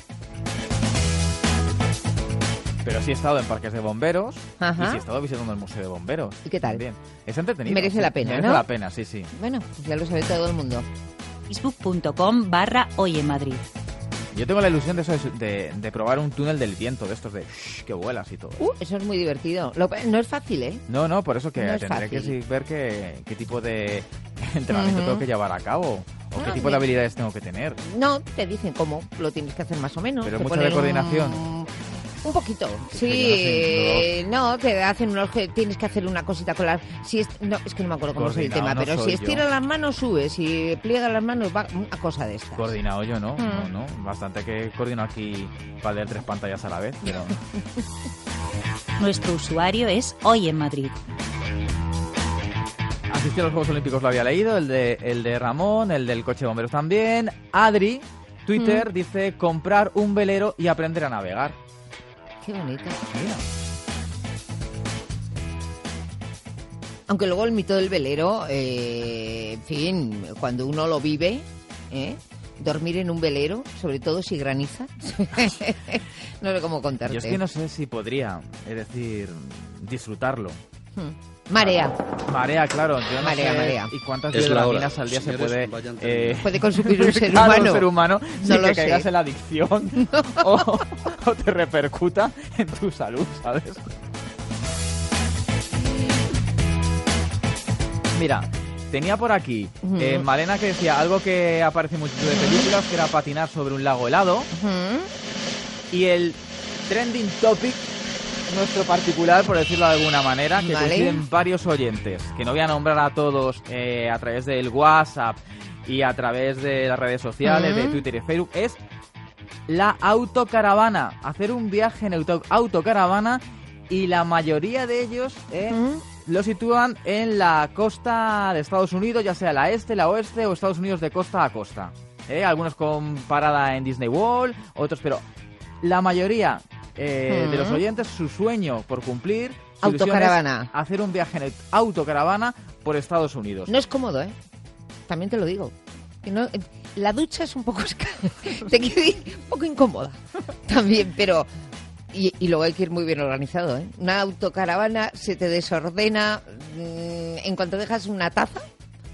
Pero sí he estado en parques de bomberos Ajá. y sí he estado visitando el Museo de Bomberos. ¿Y qué tal? También. Es entretenido. Merece sí. la pena, Merece ¿no? la pena, sí, sí. Bueno, pues ya lo sabe todo el mundo. Facebook.com/Hoy en Madrid. Yo tengo la ilusión de probar un túnel del viento, de estos de que vuelas y todo. Eso es muy divertido. No es fácil, ¿eh? No, por eso que No es tendré que fácil. ver qué tipo de entrenamiento tengo que llevar a cabo o qué Ah, tipo de habilidades tengo que tener. No, te dicen cómo lo tienes que hacer más o menos. Pero Te mucho ponen de coordinación. Un poquito, que sí, no, te hacen unos que tienes que hacer una cosita con las... es que no me acuerdo cómo es el Coordinado tema, no pero soy si estiras yo. las manos subes, si pliegas las manos va una cosa de estas. Coordinado yo no, Mm. no. Bastante que coordino aquí para leer 3 pantallas a la vez, pero... Nuestro usuario es Hoy en Madrid. Asistir a los Juegos Olímpicos lo había leído, el de Ramón, el del coche de bomberos también. Adri, Twitter, dice comprar un velero y aprender a navegar. Qué bonito. Mira. Aunque luego el mito del velero, en fin, cuando uno lo vive, dormir en un velero, sobre todo si graniza, no sé cómo contarte. Yo es que no sé si podría, es decir, disfrutarlo. Marea. Marea, claro. Yo no Marea, sé marea. ¿Y cuántas Es la hora. biodinaminas al día se Señores, puede... puede consumir un ser claro, humano? un ser humano No sin lo que sé. caigas en la adicción o te repercuta en tu salud, ¿sabes? Mira, tenía por aquí Malena que decía algo que aparece mucho de películas, que era patinar sobre un lago helado. Y el trending topic nuestro particular, por decirlo de alguna manera, que Vale. coinciden varios oyentes, que no voy a nombrar a todos a través del WhatsApp y a través de las redes sociales, de Twitter y Facebook, es la autocaravana. Hacer un viaje en autocaravana, y la mayoría de ellos lo sitúan en la costa de Estados Unidos, ya sea la este, la oeste o Estados Unidos de costa a costa. Algunos con parada en Disney World, otros, pero la mayoría de los oyentes, su sueño por cumplir, su ilusión Autocaravana. es hacer un viaje en autocaravana por Estados Unidos. No es cómodo, también te lo digo. Que no, la ducha es un poco te quiero decir, un poco incómoda también, pero y luego hay que ir muy bien organizado, Una autocaravana se te desordena en cuanto dejas una taza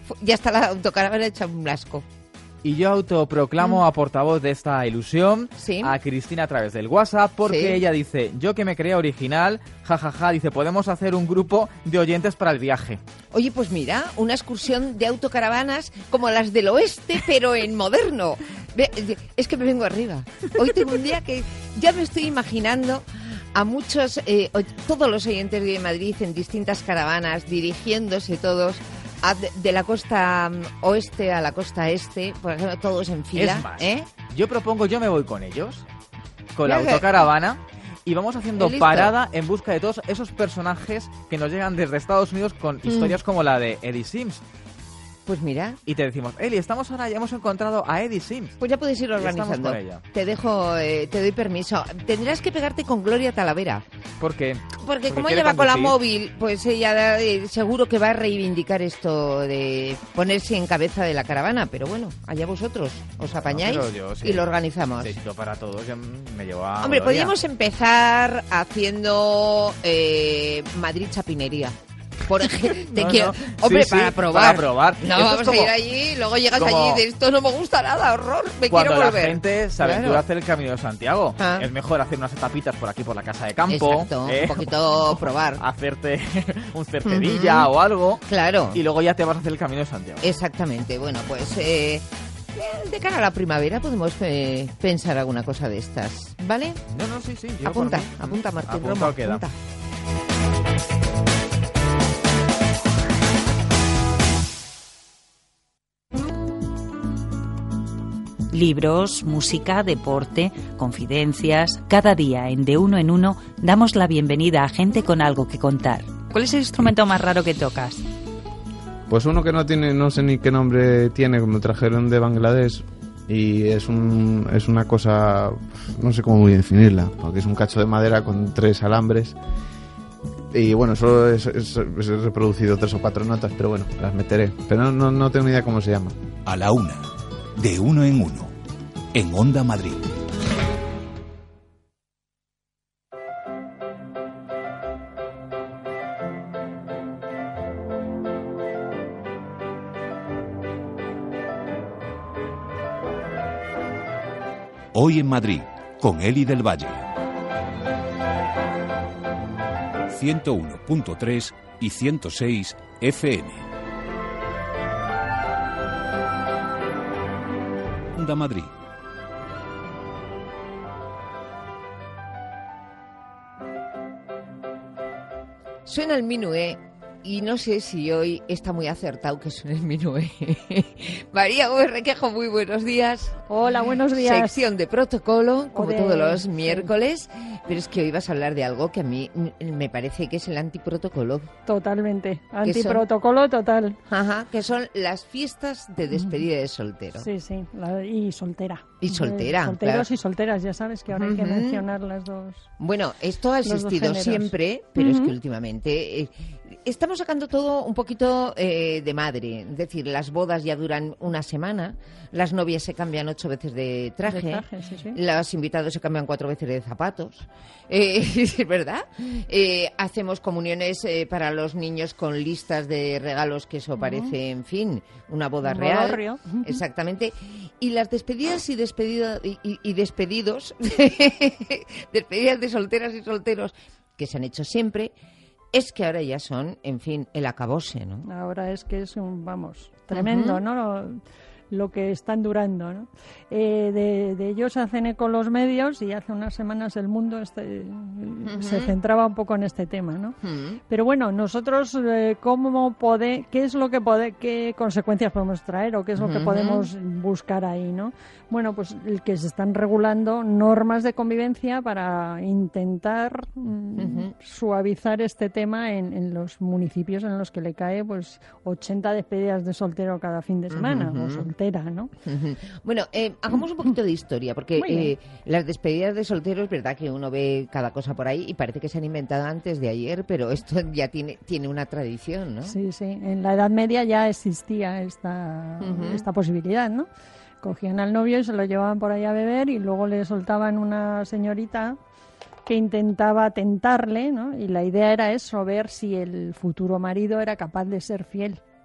Ya está la autocaravana hecha un blasco. Y yo autoproclamo a portavoz de esta ilusión a Cristina a través del WhatsApp, porque ella dice, yo que me creía original, jajaja, dice, podemos hacer un grupo de oyentes para el viaje. Oye, pues mira, una excursión de autocaravanas como las del oeste, pero en moderno. Es que me vengo arriba. Hoy tengo un día que ya me estoy imaginando a muchos, todos los oyentes de Madrid en distintas caravanas, dirigiéndose todos de la costa oeste a la costa este, por ejemplo, todos en fila. Es más, yo propongo, yo me voy con ellos, con la autocaravana, y vamos haciendo parada en busca de todos esos personajes que nos llegan desde Estados Unidos con historias como la de Eddie Sims. Pues mira. Y te decimos, Eli, estamos ahora, ya hemos encontrado a Eddie Sims. Pues ya puedes ir organizando. Te dejo, te doy permiso. Tendrás que pegarte con Gloria Talavera. ¿Por qué? Porque como ella va con la móvil, pues ella seguro que va a reivindicar esto de ponerse en cabeza de la caravana. Pero bueno, allá vosotros os apañáis y lo organizamos. Para todos, yo me llevo a Hombre, Gloria. podríamos empezar haciendo Madrid Chapinería. Por ejemplo, hombre, para probar. No, vamos a ir allí, luego llegas allí y dices, esto no me gusta nada, horror, me quiero volver. Cuando la gente se aventura a hacer el Camino de Santiago, es mejor hacer unas etapitas por aquí, por la casa de campo. Exacto, un poquito probar. Hacerte un cercedilla o algo. Claro. Y luego ya te vas a hacer el Camino de Santiago. Exactamente, bueno, pues de cara a la primavera podemos pensar alguna cosa de estas, ¿vale? No, sí. Apunta, Martín Romo, apunta. Libros, música, deporte, confidencias. Cada día en De Uno en Uno damos la bienvenida a gente con algo que contar. ¿Cuál es el instrumento más raro que tocas? Pues uno que no sé ni qué nombre tiene, como trajeron de Bangladesh, y es una cosa, no sé cómo voy a definirla, porque es un cacho de madera con 3 alambres. Y bueno, solo he reproducido 3 o 4 notas, pero bueno, las meteré. Pero no tengo ni idea cómo se llama. A la una, De Uno en Uno, en Onda Madrid. Hoy en Madrid, con Eli del Valle. 101.3 y 106 FM. Onda Madrid. Suena el minué y no sé si hoy está muy acertado que suene el minué. María Gómez Requejo, muy buenos días. Hola, buenos días. Sección de protocolo, como todos los miércoles, pero es que hoy vas a hablar de algo que a mí me parece que es el antiprotocolo. Totalmente, antiprotocolo total. Ajá, que son las fiestas de despedida de soltero. Sí, y soltera. Y soltera, solteros y solteras, ya sabes que ahora hay que mencionar las dos. Bueno, esto ha existido siempre, pero es que últimamente estamos sacando todo un poquito de madre. Es decir, las bodas ya duran una semana, las novias se cambian 8 veces de traje, los invitados se cambian 4 veces de zapatos. ¿Es verdad? Hacemos comuniones para los niños con listas de regalos, que eso parece, en fin, una boda real. Exactamente. Y las despedidas y despedidos, despedidas de solteras y solteros, que se han hecho siempre, es que ahora ya son, en fin, el acabose, ¿no? Ahora es que es tremendo, ¿no? Lo que están durando, ¿no? De ellos hacen eco los medios y hace unas semanas el mundo se centraba un poco en este tema, ¿no? Pero bueno, nosotros ¿qué consecuencias podemos traer o qué es lo que podemos buscar ahí, ¿no? Bueno, pues el que se están regulando normas de convivencia para intentar suavizar este tema en los municipios en los que le cae pues 80 despedidas de soltero cada fin de semana o soltera, ¿no? Bueno, hagamos un poquito de historia, porque las despedidas de solteros, es verdad que uno ve cada cosa por ahí y parece que se han inventado antes de ayer, pero esto ya tiene una tradición, ¿no? Sí, en la Edad Media ya existía esta posibilidad, ¿no? Cogían al novio y se lo llevaban por ahí a beber y luego le soltaban una señorita que intentaba tentarle, ¿no? Y la idea era eso, ver si el futuro marido era capaz de ser fiel.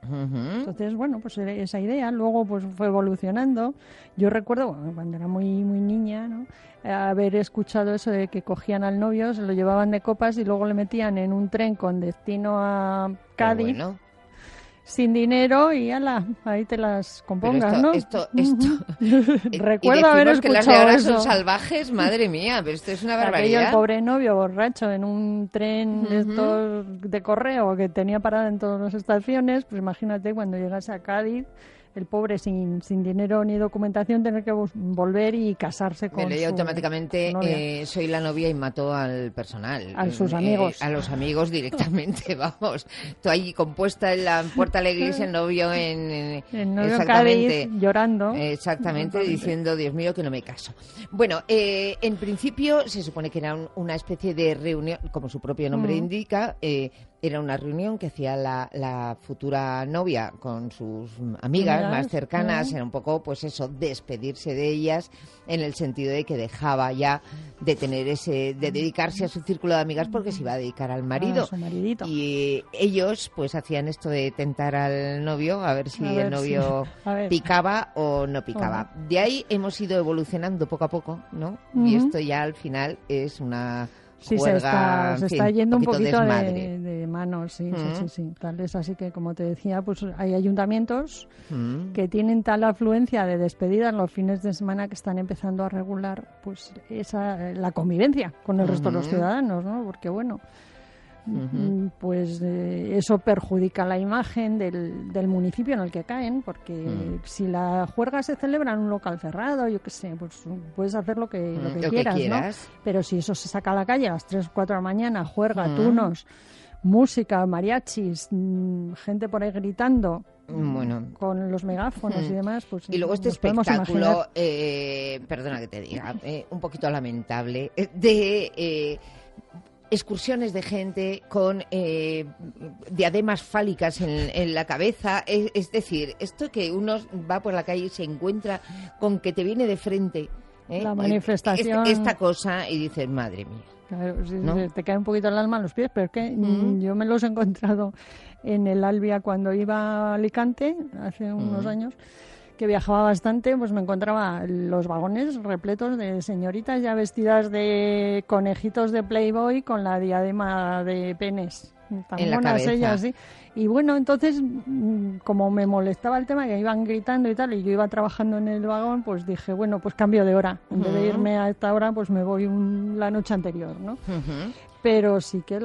Entonces, bueno, pues esa idea luego pues fue evolucionando. Yo recuerdo cuando era muy niña, ¿no?, haber escuchado eso de que cogían al novio, se lo llevaban de copas y luego le metían en un tren con destino a Cádiz. Sin dinero y ala, ahí te las compongas, pero ¿no? Recuerdo haber escuchado que las de ahora eso. son salvajes, madre mía, pero esto es una barbaridad. Aquello, el pobre novio borracho en un tren de estos de correo que tenía parada en todas las estaciones, pues imagínate cuando llegase a Cádiz, el pobre sin dinero ni documentación, tener que volver y casarse con Pero su ella automáticamente novia. soy la novia y mató al personal. A sus amigos. A los amigos directamente, vamos. Tú ahí compuesta en la puerta de la iglesia, el novio el novio exactamente, en Cádiz, llorando. Exactamente, diciendo, Dios mío, que no me caso. Bueno, en principio se supone que era una especie de reunión, como su propio nombre indica, era una reunión que hacía la futura novia con sus amigas más cercanas, era un poco, pues eso, despedirse de ellas, en el sentido de que dejaba ya de tener de dedicarse a su círculo de amigas porque se iba a dedicar al marido. A su maridito. Y ellos, pues, hacían esto de tentar al novio, a ver si el novio picaba o no picaba. De ahí hemos ido evolucionando poco a poco, ¿no? Y esto ya al final es una... Sí, juerga, se está yendo un poquito de manos, sí. Tal es así que, como te decía, pues hay ayuntamientos que tienen tal afluencia de despedidas los fines de semana que están empezando a regular pues la convivencia con el resto de los ciudadanos, ¿no? Porque, bueno, pues eso perjudica la imagen del municipio en el que caen, porque si la juerga se celebra en un local cerrado, yo qué sé, pues puedes hacer lo que quieras, ¿no? Pero si eso se saca a la calle a las 3 o 4 de la mañana, juerga, tunos, música, mariachis, gente por ahí gritando, con los megáfonos y demás, pues y luego este espectáculo, perdona que te diga, un poquito lamentable, de excursiones de gente con diademas fálicas en la cabeza, es decir, esto que uno va por la calle y se encuentra con que te viene de frente la manifestación, esta cosa, y dices, madre mía. Claro, ¿no? Te cae un poquito el alma a los pies, pero es que yo me los he encontrado en el Albia cuando iba a Alicante hace unos años, que viajaba bastante, pues me encontraba los vagones repletos de señoritas ya vestidas de conejitos de Playboy con la diadema de penes. Tan en la cabeza. Ellas, ¿sí? Y bueno, entonces, como me molestaba el tema que iban gritando y tal, y yo iba trabajando en el vagón, pues dije, bueno, pues cambio de hora. En vez de irme a esta hora, pues me voy la noche anterior, ¿no? Pero sí que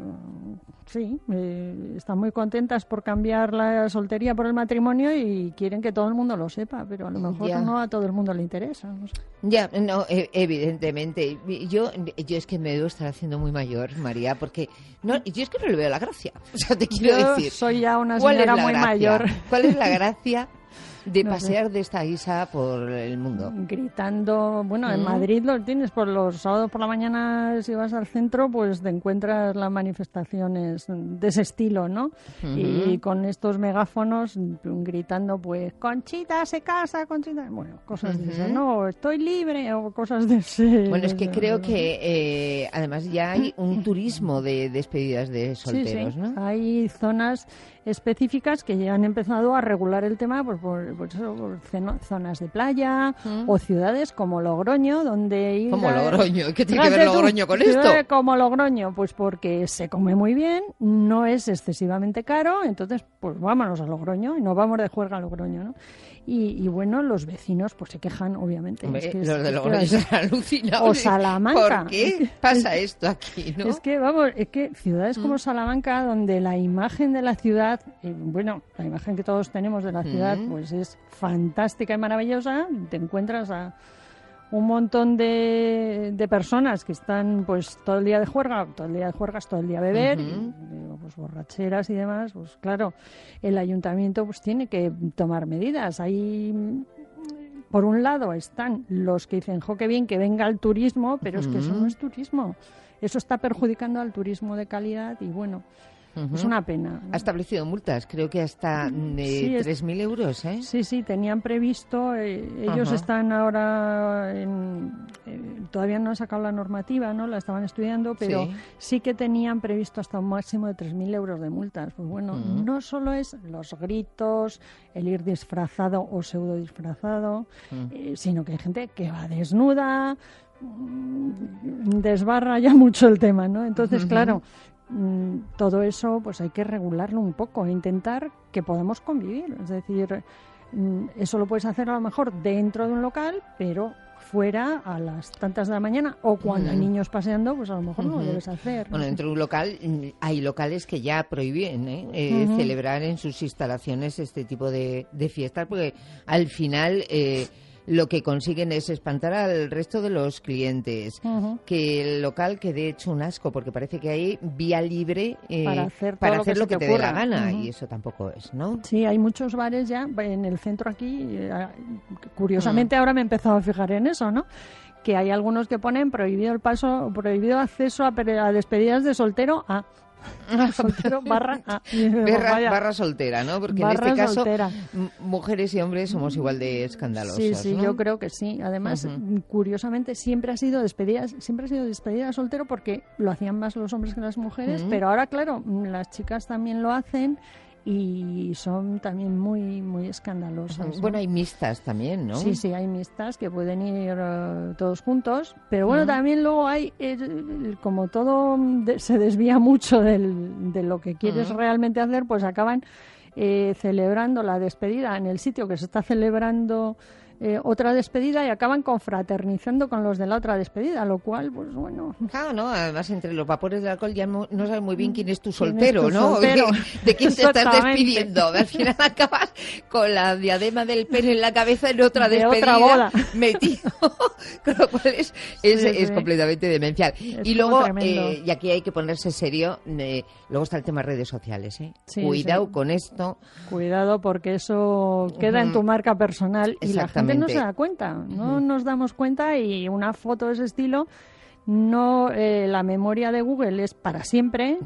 están muy contentas por cambiar la soltería por el matrimonio y quieren que todo el mundo lo sepa, pero a lo mejor no a todo el mundo le interesa. No sé. Ya, no, evidentemente. Yo es que me debo estar haciendo muy mayor, María, porque yo es que no le veo la gracia. O sea, te quiero decir. Soy ya una señora muy mayor. ¿Cuál es la gracia de pasear de esta guisa por el mundo? Gritando, bueno, en Madrid lo tienes por los sábados por la mañana, si vas al centro, pues te encuentras las manifestaciones de ese estilo, ¿no? Y con estos megáfonos gritando, pues, Conchita se casa, Conchita, bueno, cosas de eso, ¿no? Estoy libre, o cosas de ese. Bueno, es que creo que además ya hay un turismo de despedidas de solteros, sí. ¿no? Hay zonas específicas que ya han empezado a regular el tema, pues por zonas de playa o ciudades como Logroño, donde ¿Cómo Logroño? ¿Qué tiene que ver Logroño con esto? Como Logroño, pues porque se come muy bien, no es excesivamente caro, entonces pues vámonos a Logroño y nos vamos de juerga a Logroño, ¿no? Y bueno, los vecinos pues se quejan, obviamente. Hombre, los de Logroño son alucinados. O Salamanca. ¿Por qué pasa esto aquí, no? Es que ciudades como Salamanca, donde la imagen de la ciudad, la imagen que todos tenemos de la ciudad, pues es fantástica y maravillosa, te encuentras a un montón de personas que están pues todo el día de juergas, todo el día a beber, y, pues borracheras y demás, pues claro, el ayuntamiento pues tiene que tomar medidas. Ahí, por un lado, están los que dicen, jo, qué bien que venga el turismo, pero es que eso no es turismo. Eso está perjudicando al turismo de calidad y bueno, Es una pena. Ha establecido multas, creo que hasta de 3.000 euros, ¿eh? Sí, tenían previsto. Ellos están ahora todavía no han sacado la normativa, ¿no? La estaban estudiando, pero sí que tenían previsto hasta un máximo de 3.000 euros de multas. Pues bueno, no solo es los gritos, el ir disfrazado o pseudo disfrazado, sino que hay gente que va desnuda, desbarra ya mucho el tema, ¿no? Entonces, claro, todo eso pues hay que regularlo un poco e intentar que podamos convivir. Es decir, eso lo puedes hacer a lo mejor dentro de un local, pero fuera a las tantas de la mañana o cuando hay niños paseando, pues a lo mejor no lo debes hacer. Bueno, dentro de un local hay locales que ya prohíben celebrar en sus instalaciones este tipo de fiestas, porque al final lo que consiguen es espantar al resto de los clientes, que el local quede hecho un asco, porque parece que hay vía libre para hacer lo que te dé la gana, y eso tampoco es, ¿no? Sí, hay muchos bares ya en el centro aquí, curiosamente ahora me he empezado a fijar en eso, ¿no? Que hay algunos que ponen prohibido acceso a despedidas de soltero a... soltero barra soltera, ¿no? Porque en este caso mujeres y hombres somos igual de escandalosos. Sí, ¿no? Yo creo que sí. Además, curiosamente siempre ha sido despedida soltero porque lo hacían más los hombres que las mujeres, pero ahora claro, las chicas también lo hacen y son también muy muy escandalosas, ¿no? Bueno, hay mixtas también, ¿no? Sí, hay mixtas que pueden ir todos juntos, pero bueno, también luego hay, como todo se desvía mucho de lo que quieres realmente hacer, pues acaban celebrando la despedida en el sitio que se está celebrando otra despedida y acaban confraternizando con los de la otra despedida, lo cual, pues bueno... Claro, ¿no? Además, entre los vapores del alcohol ya no sabes muy bien quién es tu soltero, ¿no? De quién te estás despidiendo. Al final acabas con la diadema del pene en la cabeza en otra despedida, otra boda metido, con lo cual es completamente demencial. Y luego, y aquí hay que ponerse serio, luego está el tema de redes sociales, ¿eh? Cuidado con esto. Cuidado, porque eso queda en tu marca personal y la gente no se da cuenta, no nos damos cuenta, y una foto de ese estilo, la memoria de Google es para siempre,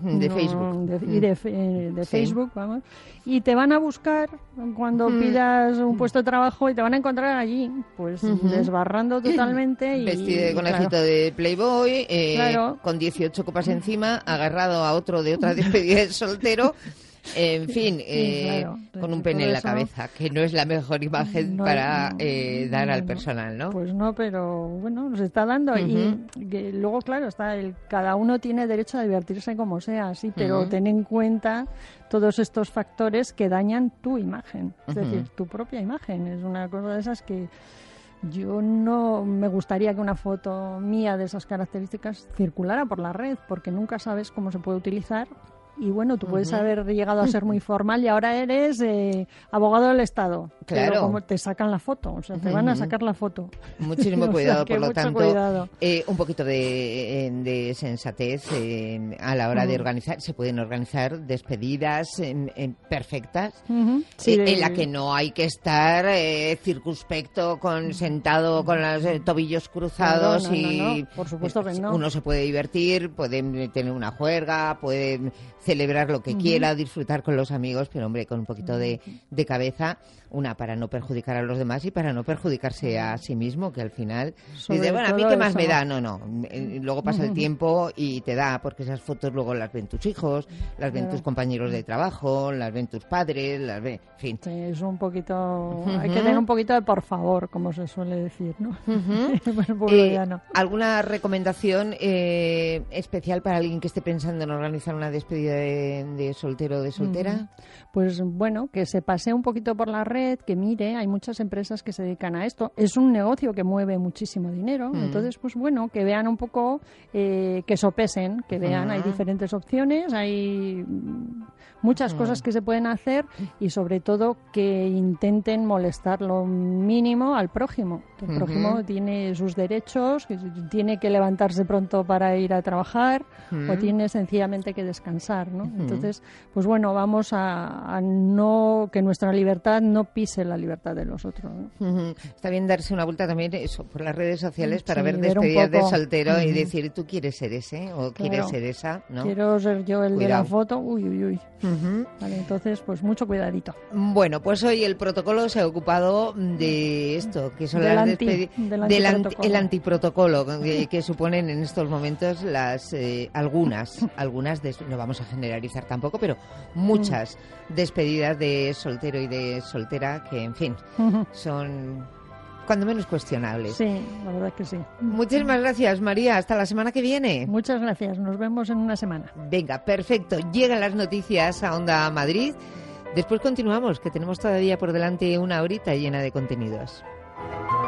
Facebook, Facebook, vamos, y te van a buscar cuando pidas un puesto de trabajo y te van a encontrar allí, pues desbarrando totalmente y vestido de conejito de Playboy, con 18 copas encima, agarrado a otro de otra despedida de soltero. En fin, con un pene en la cabeza, que no es la mejor imagen para dar al personal, ¿no? Pues no, pero bueno, nos está dando. Y que luego, claro, cada uno tiene derecho a divertirse como sea, sí, pero ten en cuenta todos estos factores que dañan tu imagen, es decir, tu propia imagen. Es una cosa de esas que yo no me gustaría que una foto mía de esas características circulara por la red, porque nunca sabes cómo se puede utilizar. Y bueno, tú puedes haber llegado a ser muy formal y ahora eres abogado del Estado. Claro. Pero como te sacan la foto, o sea, te van a sacar la foto. Muchísimo cuidado, por lo tanto. Cuidado. Un poquito de sensatez a la hora de organizar. Se pueden organizar despedidas perfectas, en la que no hay que estar circunspecto, sentado con los tobillos cruzados. No. Por supuesto que no. Uno se puede divertir, puede tener una juerga, puede celebrar lo que quiera, disfrutar con los amigos, pero hombre, con un poquito de cabeza, para no perjudicar a los demás y para no perjudicarse a sí mismo, que al final dice, bueno, a mí qué más me da, no. Luego pasa el tiempo y te da, porque esas fotos luego las ven tus hijos, las ven tus compañeros de trabajo, las ven tus padres, en fin. Sí, es un poquito, hay que tener un poquito de por favor, como se suele decir, ¿no? ¿Alguna recomendación especial para alguien que esté pensando en organizar una despedida de soltero o de soltera? Pues bueno, que se pasee un poquito por la red, que mire, hay muchas empresas que se dedican a esto. Es un negocio que mueve muchísimo dinero, entonces pues bueno, que vean un poco, que sopesen, que vean, hay diferentes opciones, hay muchas cosas que se pueden hacer y sobre todo que intenten molestar lo mínimo al prójimo. El prójimo tiene sus derechos, que tiene que levantarse pronto para ir a trabajar o tiene sencillamente que descansar, ¿no? Entonces, pues bueno, vamos a no que nuestra libertad no pise la libertad de los otros, ¿no? Está bien darse una vuelta también eso por las redes sociales para ver despedidas de soltero y decir, ¿tú quieres ser ese o quieres ser esa? ¿No? Quiero ser yo el de la foto. Uy. Vale, entonces, pues mucho cuidadito. Bueno, pues hoy el protocolo se ha ocupado de esto, que son las el antiprotocolo que suponen en estos momentos las algunas no vamos a generalizar tampoco, pero muchas despedidas de soltero y de soltera que, en fin, son cuando menos cuestionables. Sí, la verdad que sí. Muchísimas gracias, María. Hasta la semana que viene. Muchas gracias. Nos vemos en una semana. Venga, perfecto. Llegan las noticias a Onda Madrid. Después continuamos, que tenemos todavía por delante una horita llena de contenidos.